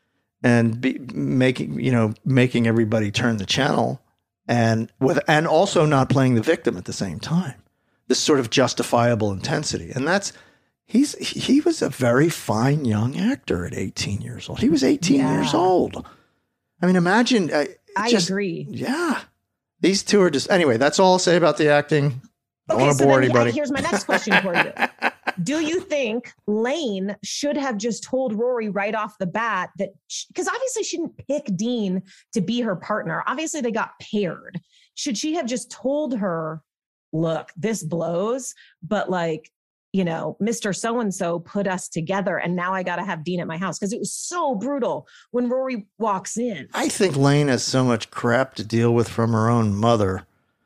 and be, making, you know, making everybody turn the channel, and with, and also not playing the victim at the same time. This sort of justifiable intensity. And that's, he's, he was a very fine young actor at eighteen years old. He was eighteen Yeah. years old. I mean, imagine. Uh, I just, agree. Yeah. These two are just, anyway, that's all I'll say about the acting. Don't Okay, want to so bore then anybody. I- here's my next question for you. Do you think Lane should have just told Rory right off the bat that, because obviously she didn't pick Dean to be her partner. Obviously they got paired. Should she have just told her, look, this blows, but like, you know, Mister So-and-so put us together, and now I got to have Dean at my house? Because it was so brutal when Rory walks in. I think Lane has so much crap to deal with from her own mother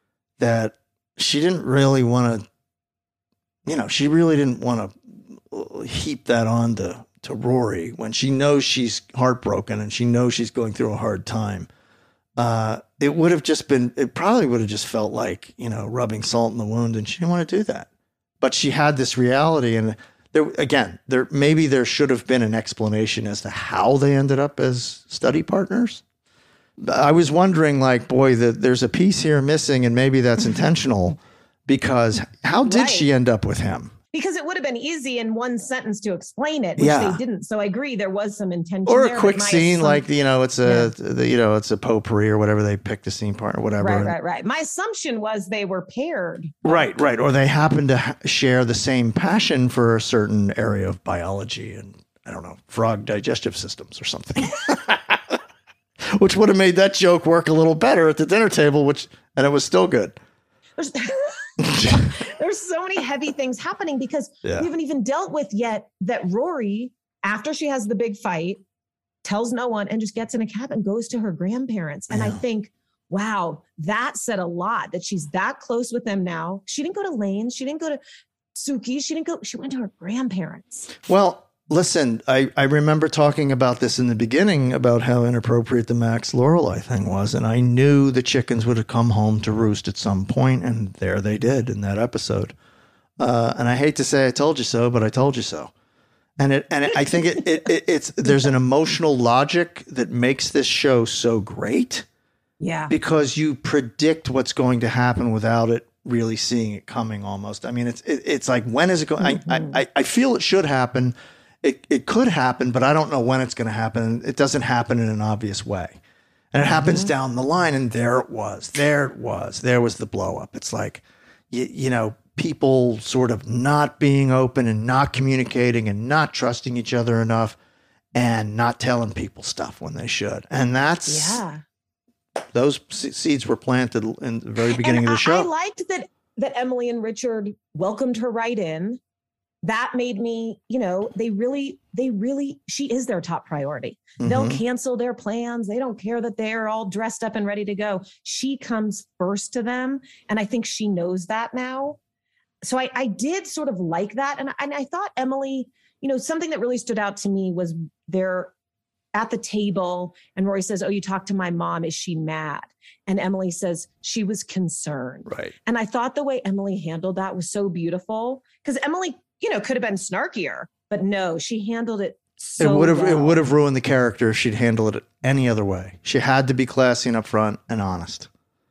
that she didn't really want to, you know, she really didn't want to heap that on to, to Rory when she knows she's heartbroken and she knows she's going through a hard time. Uh, it would have just been, it probably would have just felt like, you know, rubbing salt in the wound, and she didn't want to do that. But she had this reality, and there, again, there, maybe there should have been an explanation as to how they ended up as study partners. I was wondering, like, boy, that there's a piece here missing, and maybe that's intentional, because how did Right. she end up with him? Because it would have been easy in one sentence to explain it, which Yeah. they didn't. So I agree, there was some intention Or there, a quick but my scene, assump- like, you know, it's a, the, you know, it's a potpourri or whatever. They picked a scene part or whatever. Right, And- right, right. My assumption was they were paired. Right, right. Or they happen to ha- share the same passion for a certain area of biology and, I don't know, frog digestive systems or something. Which would have made that joke work a little better at the dinner table, which, and it was still good. There's, there's so many heavy things happening because Yeah. we haven't even dealt with yet that Rory, after she has the big fight, tells no one and just gets in a cab and goes to her grandparents. And I Yeah. think, wow, that said a lot that she's that close with them now. She didn't go to Lane. She didn't go to Suki. She didn't go, she went to her grandparents. Well, listen, I, I remember talking about this in the beginning about how inappropriate the Max Lorelei thing was. And I knew the chickens would have come home to roost at some point, and there they did in that episode. Uh, and I hate to say I told you so, but I told you so. And it, and it, I think it, it, it, it's, there's an emotional logic that makes this show so great Yeah. because you predict what's going to happen without it really seeing it coming almost. I mean, it's, it, it's like, when is it going? I, I, I feel it should happen. It, it could happen, but I don't know when it's going to happen. It doesn't happen in an obvious way. And it happens down the line. And there it was, there it was, there was the blow up. It's like, you, you know, people sort of not being open and not communicating and not trusting each other enough and not telling people stuff when they should. And that's, Yeah. those se- seeds were planted in the very beginning And of the show. I, I liked that that Emily and Richard welcomed her right in. That made me, you know, they really, they really, she is their top priority. They'll Mhm. cancel their plans. They don't care that they're all dressed up and ready to go. She comes first to them. And I think she knows that now. So I, I did sort of like that. And, and I thought Emily, you know, something that really stood out to me was they're at the table and Rory says, "Oh, you talked to my mom. Is she mad?" And Emily says she was concerned. Right. And I thought the way Emily handled that was so beautiful because Emily, you know, could have been snarkier, but no, she handled it so it would have, well. it would have ruined the character if she'd handled it any other way. She had to be classy and upfront and honest.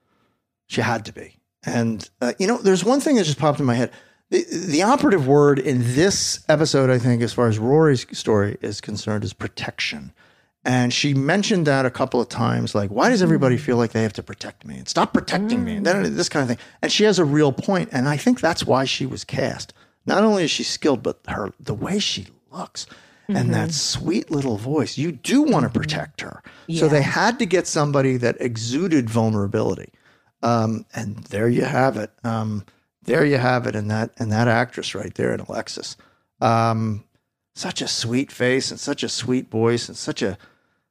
She had to be. And, uh, you know, there's one thing that just popped in my head. The, the operative word in this episode, I think, as far as Rory's story is concerned, is protection. And she mentioned that a couple of times, like, why does everybody feel like they have to protect me and stop protecting me? And then this kind of thing. And she has a real point. And I think that's why she was cast. Not only is she skilled, but her, the way she looks and that sweet little voice, you do want to protect her. So Yeah. they had to get somebody that exuded vulnerability. Um, and there you have it. Um, there you have it in that, in that actress right there in Alexis. Um, such a sweet face and such a sweet voice and such a,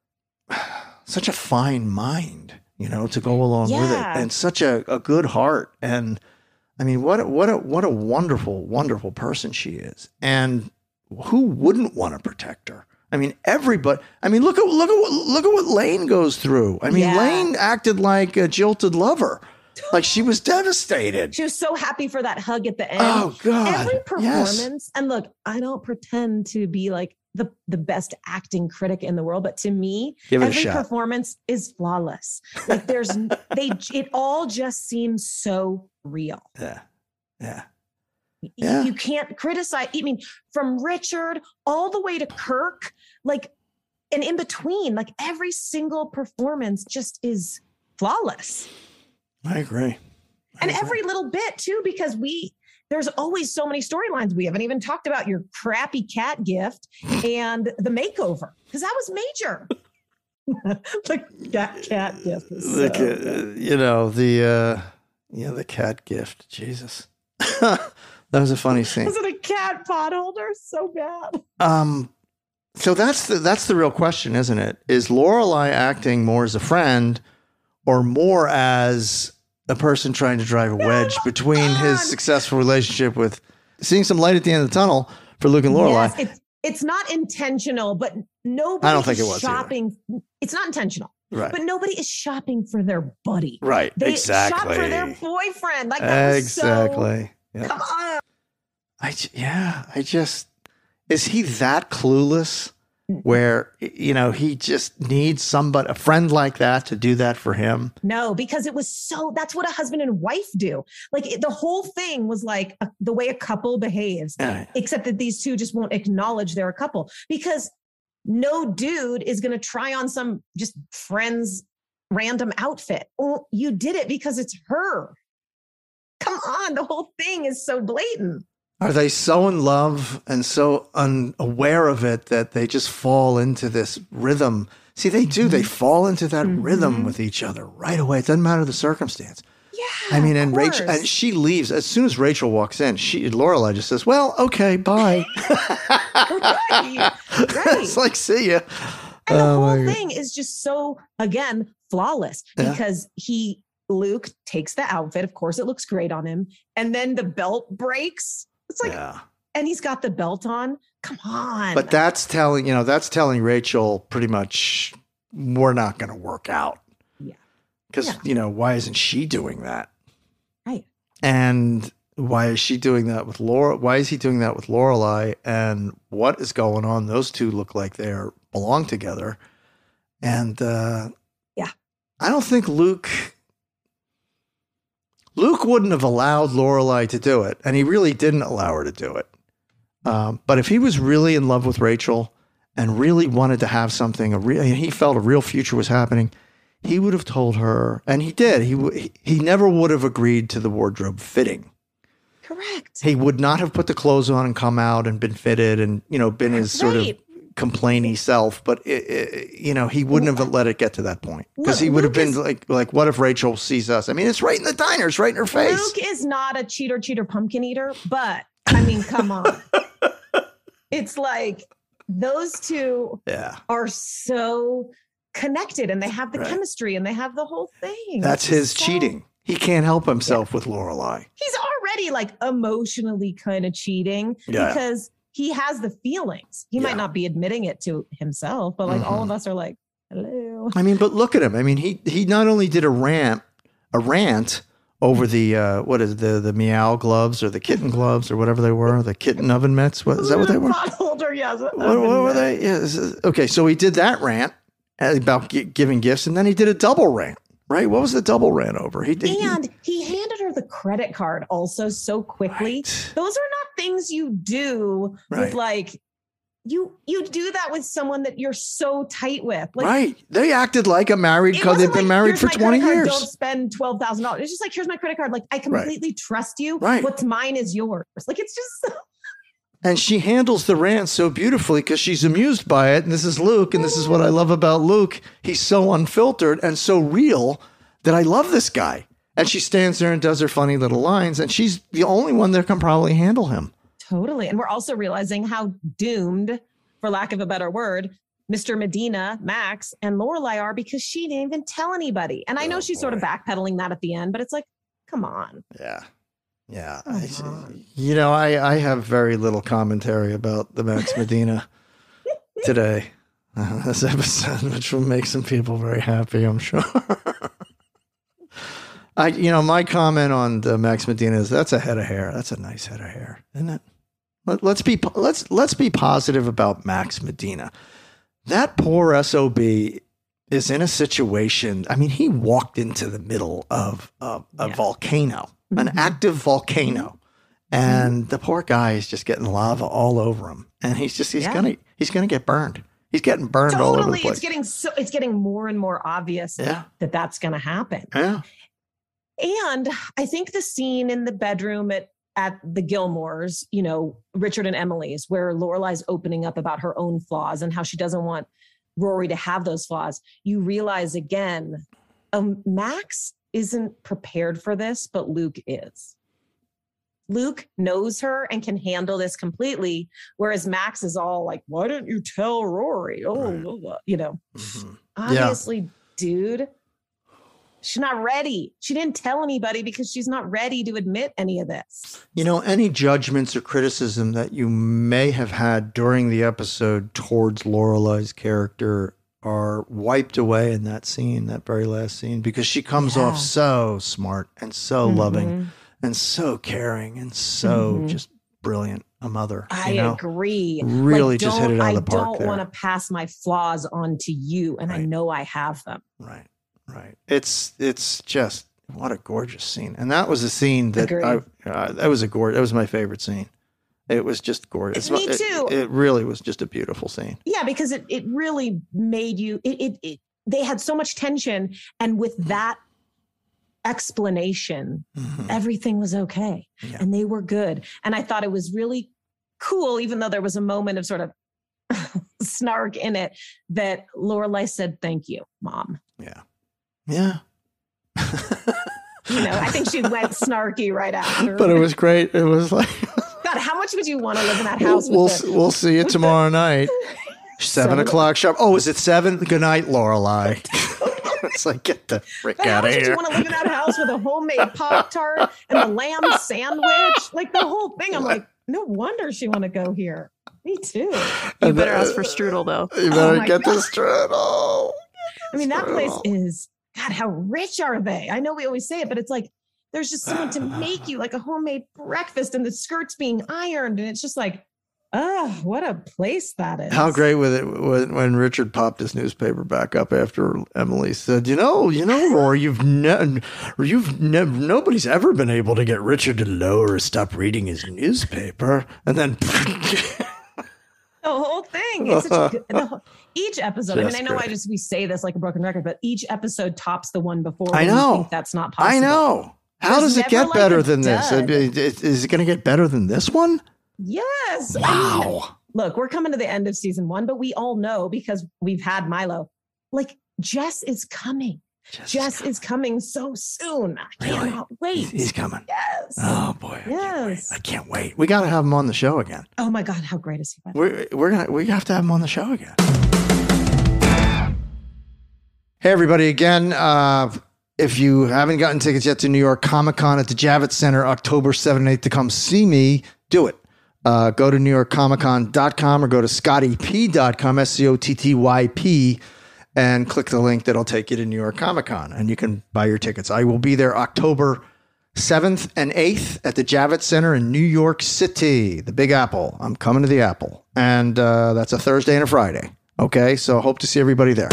such a fine mind, you know, to go along with it, Yeah. and such a, a good heart. And I mean, what a, what a, what a wonderful, wonderful person she is. And who wouldn't want to protect her? I mean, everybody, I mean, look at, look at what, look at what Lane goes through. I mean, Yeah. Lane acted like a jilted lover. Like she was devastated. She was so happy for that hug at the end. Oh God. Every Yes. performance, and look, I don't pretend to be like the, the best acting critic in the world, but to me, Give it a every shot. performance is flawless. Like there's, they, it all just seems so real. Yeah. Yeah. Y- Yeah. You can't criticize. I mean, from Richard all the way to Kirk, like, and in between, like every single performance just is flawless. I agree. I And agree. every little bit too, because we, there's always so many storylines. We haven't even talked about your crappy cat gift and the makeover, because that was major. the cat, cat gift. Was the, so ca- good. you know, the, uh, yeah, the cat gift. Jesus. That was a funny scene. Was it a cat pot holder? So bad. Um, so that's the, that's the real question, isn't it? Is Lorelai acting more as a friend or more as a person trying to drive a wedge between his successful relationship with seeing some light at the end of the tunnel for Luke and Lorelai? Yes, it's, it's not intentional, but nobody I don't think is it was either. shopping. It's not intentional, Right. but nobody is shopping for their buddy. Right. They shop for their Exactly. boyfriend. Like that was so, Exactly. Yeah. come on. I, j- yeah, I just, is he that clueless where, you know, he just needs somebody, a friend like that to do that for him. No, because it was so, that's what a husband and wife do. Like it, the whole thing was like a, the way a couple behaves, Yeah. except that these two just won't acknowledge they're a couple because no dude is going to try on some just friend's random outfit. Oh, you did it because it's her. Come on. The whole thing is so blatant. Are they so in love and so unaware of it that they just fall into this rhythm? See, they do. They fall into that Mhm. rhythm with each other right away. It doesn't matter the circumstance. Yeah. I mean, of and Rachel, course. and she leaves as soon as Rachel walks in. She Lorelai just says, "Well, okay, bye." Right. Right. It's like, see ya. And the Oh, my whole God. thing is just so, again, flawless Yeah. because he, Luke takes the outfit. Of course, it looks great on him. And then the belt breaks. It's like, Yeah. and he's got the belt on. Come on. But that's telling, you know, that's telling Rachel pretty much we're not going to work out. Yeah. Because, Yeah. you know, why isn't she doing that? Right. And why is she doing that with Laura? Why is he doing that with Lorelai? And what is going on? Those two look like they are belong together. And uh, Yeah. I don't think Luke. Luke wouldn't have allowed Lorelai to do it, and he really didn't allow her to do it. Um, but if he was really in love with Rachel and really wanted to have something, a real, he felt a real future was happening, he would have told her, and he did. He w- he never would have agreed to the wardrobe fitting. Correct. He would not have put the clothes on and come out and been fitted and, you know, been his sort Right. of complainy self. But, it, it, you know, he wouldn't have let it get to that point because he would have Luke been is- like, like, what if Rachel sees us? I mean, it's right in the diner. It's right in her face. Luke is not a cheater, cheater, pumpkin eater, but I mean, come on. It's like those two Yeah. are so connected and they have the Right. chemistry and they have the whole thing. That's It's his so- cheating. He can't help himself with Lorelai. He's already like emotionally kind of cheating Yeah. because he has the feelings. He Yeah. might not be admitting it to himself, but like all Mhm. of us are like, hello. I mean, but look at him. I mean, he he not only did a rant, a rant over the uh, what is it, the the meow gloves or the kitten gloves or whatever they were, the kitten oven mitts. What is that? What they were? Pot holder, yes. What, what were they? Yeah. this is- Okay, so he did that rant about gi- giving gifts, and then he did a double rant. Right? What was the double rant over? He did. And he handed her the credit card also so quickly. Right. Those are not things you do Right. with like you you do that with someone that you're so tight with. Like Right. They acted like a married it couple. They've wasn't been like, married "Here's for my twenty credit card, years. Don't spend twelve thousand dollars. It's just like, here's my credit card. Like, I Right. completely trust you. Right. What's mine is yours. Like, it's just so And she handles the rant so beautifully because she's amused by it. And this is Luke. And this is what I love about Luke. He's so unfiltered and so real that I love this guy. And she stands there and does her funny little lines. And she's the only one that can probably handle him. totally. And we're also realizing how doomed, for lack of a better word, Mister Medina, Max, and Lorelai are because she didn't even tell anybody. And I know Oh, she's sort of boy. backpedaling that at the end, but it's like, come on. Yeah. Yeah. Come I- on. you know, I, I have very little commentary about the Max Medina today. Uh, this episode, which will make some people very happy, I'm sure. I, you know, my comment on the Max Medina is that's a head of hair. That's a nice head of hair, isn't it? Let, let's be let's let's be positive about Max Medina. That poor S O B is in a situation. I mean, he walked into the middle of, of a Yeah. volcano, an Mhm. active volcano, and the poor guy is just getting lava all over him, and he's just he's Yeah. gonna he's gonna get burned. He's getting burned all over the Totally. place. It's getting so it's getting more and more obvious Yeah. that that's going to happen. Yeah. And I think the scene in the bedroom at at the Gilmores, you know, Richard and Emily's, where Lorelai's opening up about her own flaws and how she doesn't want Rory to have those flaws, you realize again, um, Max isn't prepared for this, but Luke is. Luke knows her and can handle this completely, whereas Max is all like, why didn't you tell Rory? Oh, Right. blah, blah," you know, Mhm. obviously, dude, she's not ready. She didn't tell anybody because she's not ready to admit any of this. You know, any judgments or criticism that you may have had during the episode towards Lorelai's character are wiped away in that scene, that very last scene, because she comes Yeah. off so smart and so loving Mhm. and so caring and so Mhm. just brilliant a mother. I you know? agree. Really Like, just hit don't- it out of I the park don't there. want to pass my flaws on to you, and I Right. know I have them. Right, right. It's it's just what a gorgeous scene, and that was a scene that I Agreed. uh, that was a gorgeous. That was my favorite scene. It was just gorgeous. Me It- too. It, it really was just a beautiful scene. Yeah, because it it really made you. It, it it they had so much tension, and with that explanation, Mhm. everything was okay, Yeah. and they were good. And I thought it was really cool, even though there was a moment of sort of snark in it, that Lorelai said, "Thank you, Mom." Yeah, yeah. You know, I think she went snarky right after. But it was great. It was like God, how much would you want to live in that we'll house? we'll, with the, we'll see you tomorrow night. Seven, Seven. o'clock sharp. Oh, is it seven? Good night, Lorelai. It's like get the frick But how out of much would you here. want to live in that house with a homemade Pop Tart and the lamb sandwich? Like the whole thing. I'm like, no wonder she want to go here. Me too. You And better the- ask for strudel though. You better Oh my get God. this strudel. I mean, that place Strudel. is, God, how rich are they? I know we always say it, but it's like, there's just someone to make you like a homemade breakfast and the skirts being ironed. And it's just like, oh, what a place that is. How great was it when, when Richard popped his newspaper back up after Emily said, "You know, you know, Rory, you've ne- you've ne- nobody's ever been able to get Richard to lower or stop reading his newspaper," and then The whole thing. It's such a good, the whole, each episode. I Just mean, I know I great. just we say this like a broken record, but each episode tops the one before. I when you know. think that's not possible. I know. How There's does it never get like better a than this? dud. Is, is it going to get better than this one? Yes. I mean, Wow. look, we're coming to the end of season one, but we all know because we've had Milo. Like Jess is coming. Just- Jess is coming so soon. I Really? cannot wait. He's, he's coming. yes. Oh boy. I can't wait. Yes. I can't wait. We got to have him on the show again. Oh my God, how great is he? We're we're gonna we have to have him on the show again. Hey everybody again. Uh, if you haven't gotten tickets yet to New York Comic Con at the Javits Center, October seventh and eighth, to come see me, do it. Uh, go to new york comic con dot com or go to scotty p dot com, S C O T T Y P, and click the link that'll take you to New York Comic Con, and you can buy your tickets. I will be there October seventh and eighth at the Javits Center in New York City, the Big Apple. I'm coming to the Apple. And uh, that's a Thursday and a Friday. Okay, so hope to see everybody there.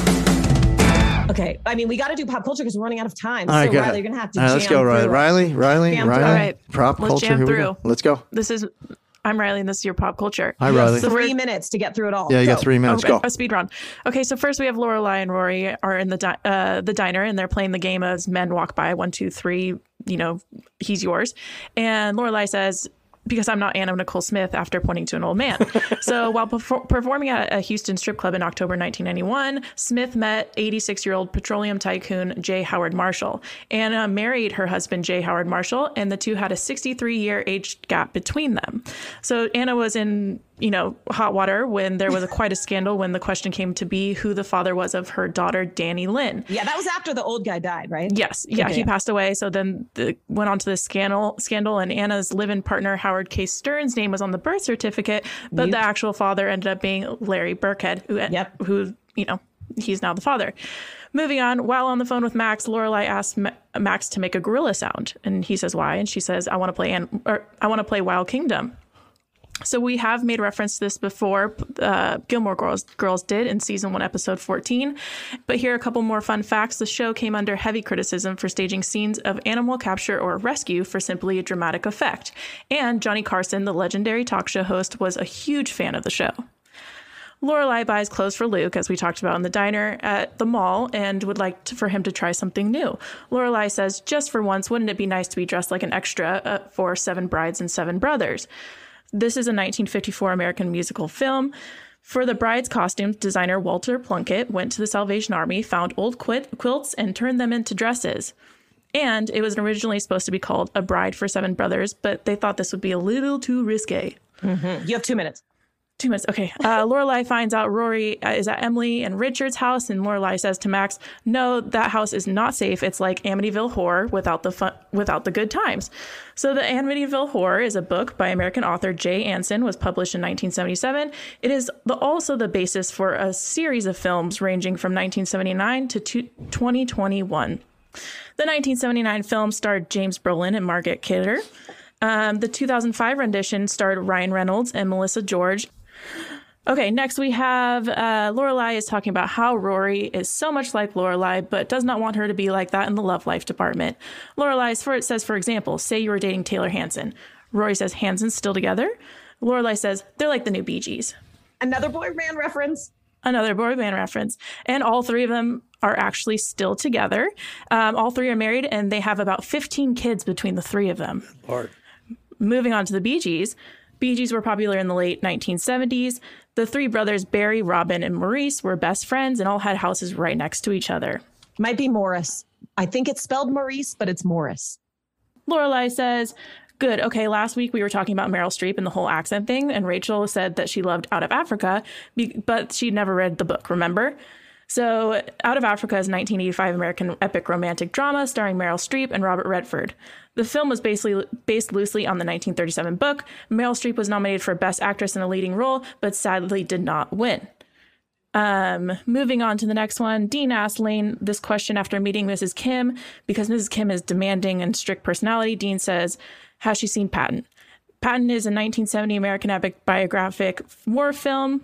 Okay. I mean, we got to do pop culture because we're running out of time. All right, so go Riley, ahead. you're going to have to All right, let's jam go, Riley. through it. Riley, Riley, Jam Riley. through. All right. Prop Let's culture. jam Here we through. go. Let's go. This is I'm Riley and this is your pop culture. Hi, You have Riley. So three we're- minutes to get through it all. Yeah, you got Go. three minutes. Okay, Go. a speed run. Okay, so first we have Lorelai and Rory are in the di- uh, the diner and they're playing the game as men walk by. One, two, three. You know, he's yours. And Lorelai says, "Because I'm not Anna Nicole Smith," after pointing to an old man. So while perfor- performing at a Houston strip club in October nineteen ninety-one, Smith met eighty-six-year-old petroleum tycoon J. Howard Marshall. Anna married her husband, J. Howard Marshall, and the two had a sixty-three-year age gap between them. So Anna was in, you know, hot water when there was a, quite a scandal when the question came to be who the father was of her daughter, Danny Lynn. Yeah, that was after the old guy died, right? Yes. Yeah. Okay, he yeah. passed away. So then the, went on to this scandal, scandal, and Anna's live-in partner, Howard K. Stern's name was on the birth certificate, but Yep. the actual father ended up being Larry Burkhead, who, Yep. who, you know, he's now the father. Moving on, while on the phone with Max, Lorelai asks Ma- Max to make a gorilla sound, and he says why, and she says, "I want to play An- or I want to play Wild Kingdom." So we have made reference to this before. Uh, Gilmore Girls Girls did in season one, episode fourteen. But here are a couple more fun facts. The show came under heavy criticism for staging scenes of animal capture or rescue for simply a dramatic effect. And Johnny Carson, the legendary talk show host, was a huge fan of the show. Lorelai buys clothes for Luke, as we talked about in the diner at the mall, and would like to, for him to try something new. Lorelai says, just for once, wouldn't it be nice to be dressed like an extra uh, for Seven Brides and Seven Brothers? This is a nineteen fifty-four American musical film. For the bride's costumes, designer Walter Plunkett went to the Salvation Army, found old quit- quilts, and turned them into dresses. And it was originally supposed to be called A Bride for Seven Brothers, but they thought this would be a little too risque. Mm-hmm. You have two minutes. Two minutes. Okay. Uh, Lorelai finds out Rory uh, is at Emily and Richard's house, and Lorelai says to Max, "No, that house is not safe. It's like Amityville Horror without the fun, without the good times." So, the Amityville Horror is a book by American author Jay Anson, was published in nineteen seventy-seven. It is the, also the basis for a series of films ranging from nineteen seventy-nine to twenty twenty-one. The nineteen seventy-nine film starred James Brolin and Margaret Kidder. Um, the two thousand five rendition starred Ryan Reynolds and Melissa George. Okay, next we have uh, Lorelai is talking about how Rory is so much like Lorelai, but does not want her to be like that in the love life department. Lorelai for it says, for example, say you were dating Taylor Hanson. Rory says, Hanson's still together. Lorelai says, they're like the new Bee Gees. Another boy band reference. Another boy band reference. And all three of them are actually still together. Um, all three are married, and they have about fifteen kids between the three of them. Lord. Moving on to the Bee Gees. Bee Gees were popular in the late nineteen seventies. The three brothers, Barry, Robin, and Maurice, were best friends and all had houses right next to each other. Might be Morris. I think it's spelled Maurice, but it's Morris. Lorelai says, good. Okay, last week we were talking about Meryl Streep and the whole accent thing, and Rachel said that she loved Out of Africa, but she'd never read the book, remember? So Out of Africa is a nineteen eighty-five American epic romantic drama starring Meryl Streep and Robert Redford. The film was basically based loosely on the nineteen thirty-seven book. Meryl Streep was nominated for Best Actress in a Leading Role, but sadly did not win. Um, moving on to the next one, Dean asked Lane this question after meeting Missus Kim. Because Missus Kim is demanding and strict personality, Dean says, has she seen Patton? Patton is a nineteen seventy American epic biographic war film.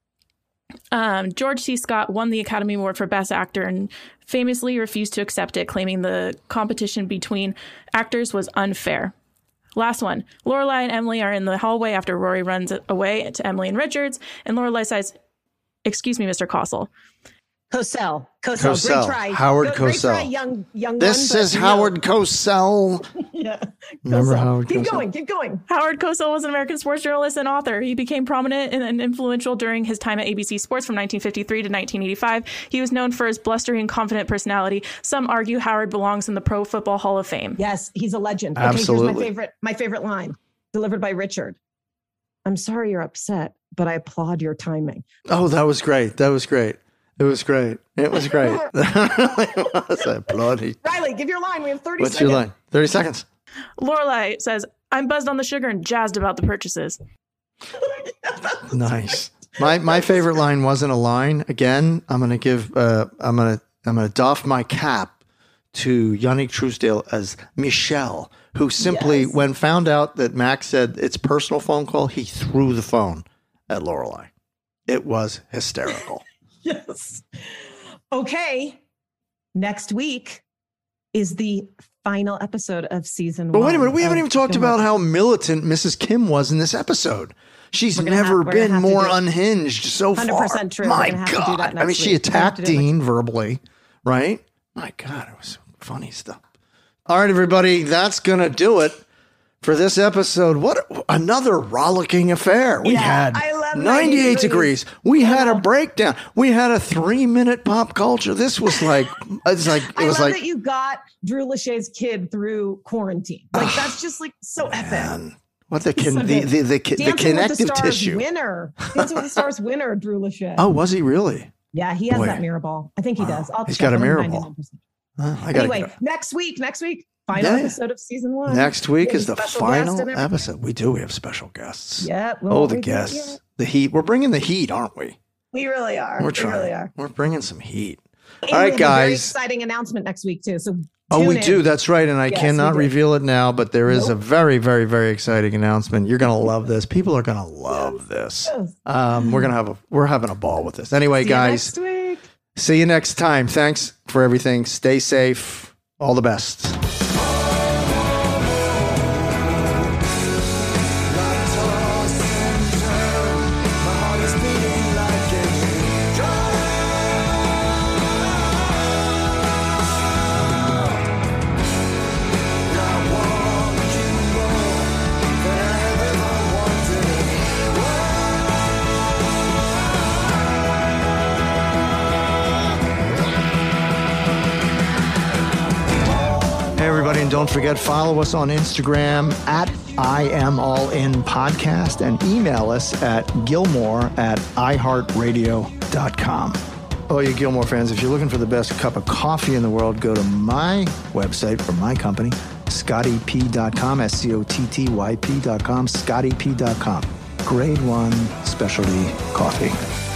Um, George C. Scott won the Academy Award for Best Actor and famously refused to accept it, claiming the competition between actors was unfair. Last one. Lorelai and Emily are in the hallway after Rory runs away to Emily and Richards, and Lorelai says, excuse me, Mister Cosell. Cosell. Cosell. Cosell. Great try. Howard Great Cosell. try, young, young This one, is but Howard no. Cosell. Yeah. Remember Cosell. Howard Keep Cosell? going. Keep going. Howard Cosell was an American sports journalist and author. He became prominent and influential during his time at A B C Sports from nineteen fifty-three to nineteen eighty-five. He was known for his blustery and confident personality. Some argue Howard belongs in the Pro Football Hall of Fame. Yes, he's a legend. Absolutely. Okay, here's my favorite, my favorite line delivered by Richard. I'm sorry you're upset, but I applaud your timing. Oh, that was great. That was great. It was great. It was great. It was. I applaud you. Riley, give your line. We have thirty What's seconds. your line? thirty seconds. Lorelai says, I'm buzzed on the sugar and jazzed about the purchases. Nice. My my favorite line wasn't a line. Again, I'm gonna give uh I'm gonna I'm gonna doff my cap to Yannick Truesdale as Michelle, who simply, Yes. when found out that Max said it's a personal phone call, he threw the phone at Lorelai. It was hysterical. Yes. Okay. Next week is the final episode of season But one. wait a minute, we haven't of even talked Gilmore. about how militant Missus Kim was in this episode. She's We're gonna never have- we're gonna been have to more do it. unhinged so one hundred far. percent true. We're My gonna have to do God. that I mean, next she week. We have attacked to do it next Dean verbally, right? My God, it was funny stuff. All right, everybody, that's going to do it for this episode. What another rollicking affair. We Yeah, had I love ninety-eight ninety degrees. We had a breakdown. We had a three minute pop culture. This was like, it's like, it I was love like, that you got Drew Lachey's kid through quarantine. Like that's just like so epic. man, what the, con- So the, good. the, the, the Dancing connective with the Stars tissue. winner. Dancing with the Stars winner, Drew Lachey. Oh, was he really? Yeah, he has Boy. that mirror ball. I think he does. I'll He's check got a it. I'm mirror ninety-nine ball. percent. Uh, I gotta Anyway, go. next week, next week, final Yeah. episode of season one. Next week We have is the special guest final and everything. episode. We do. We have special guests. Yeah. Oh, the guests. The heat. We're bringing the heat, aren't we? We really are. We're we trying. really are. We're bringing some heat. And All we right, have a very guys. exciting announcement next week too. So Oh, tune we in. do. That's right. And I Yes, cannot we do. reveal it now, but there is a Nope. very, very, very exciting announcement. You're going to love this. People are going to love this. Yes. Um, we're going to have a, we're having a ball with this. Anyway, See you guys, next week. see you next time. Thanks for everything. Stay safe. All the best. Hey, everybody, and don't forget, follow us on Instagram at I Am All In Podcast and email us at Gilmore at iHeartRadio dot com. Oh, you Gilmore fans, if you're looking for the best cup of coffee in the world, go to my website for my company, Scotty P dot com, S C O T T Y P dot com, Scotty P dot com. Grade one specialty coffee.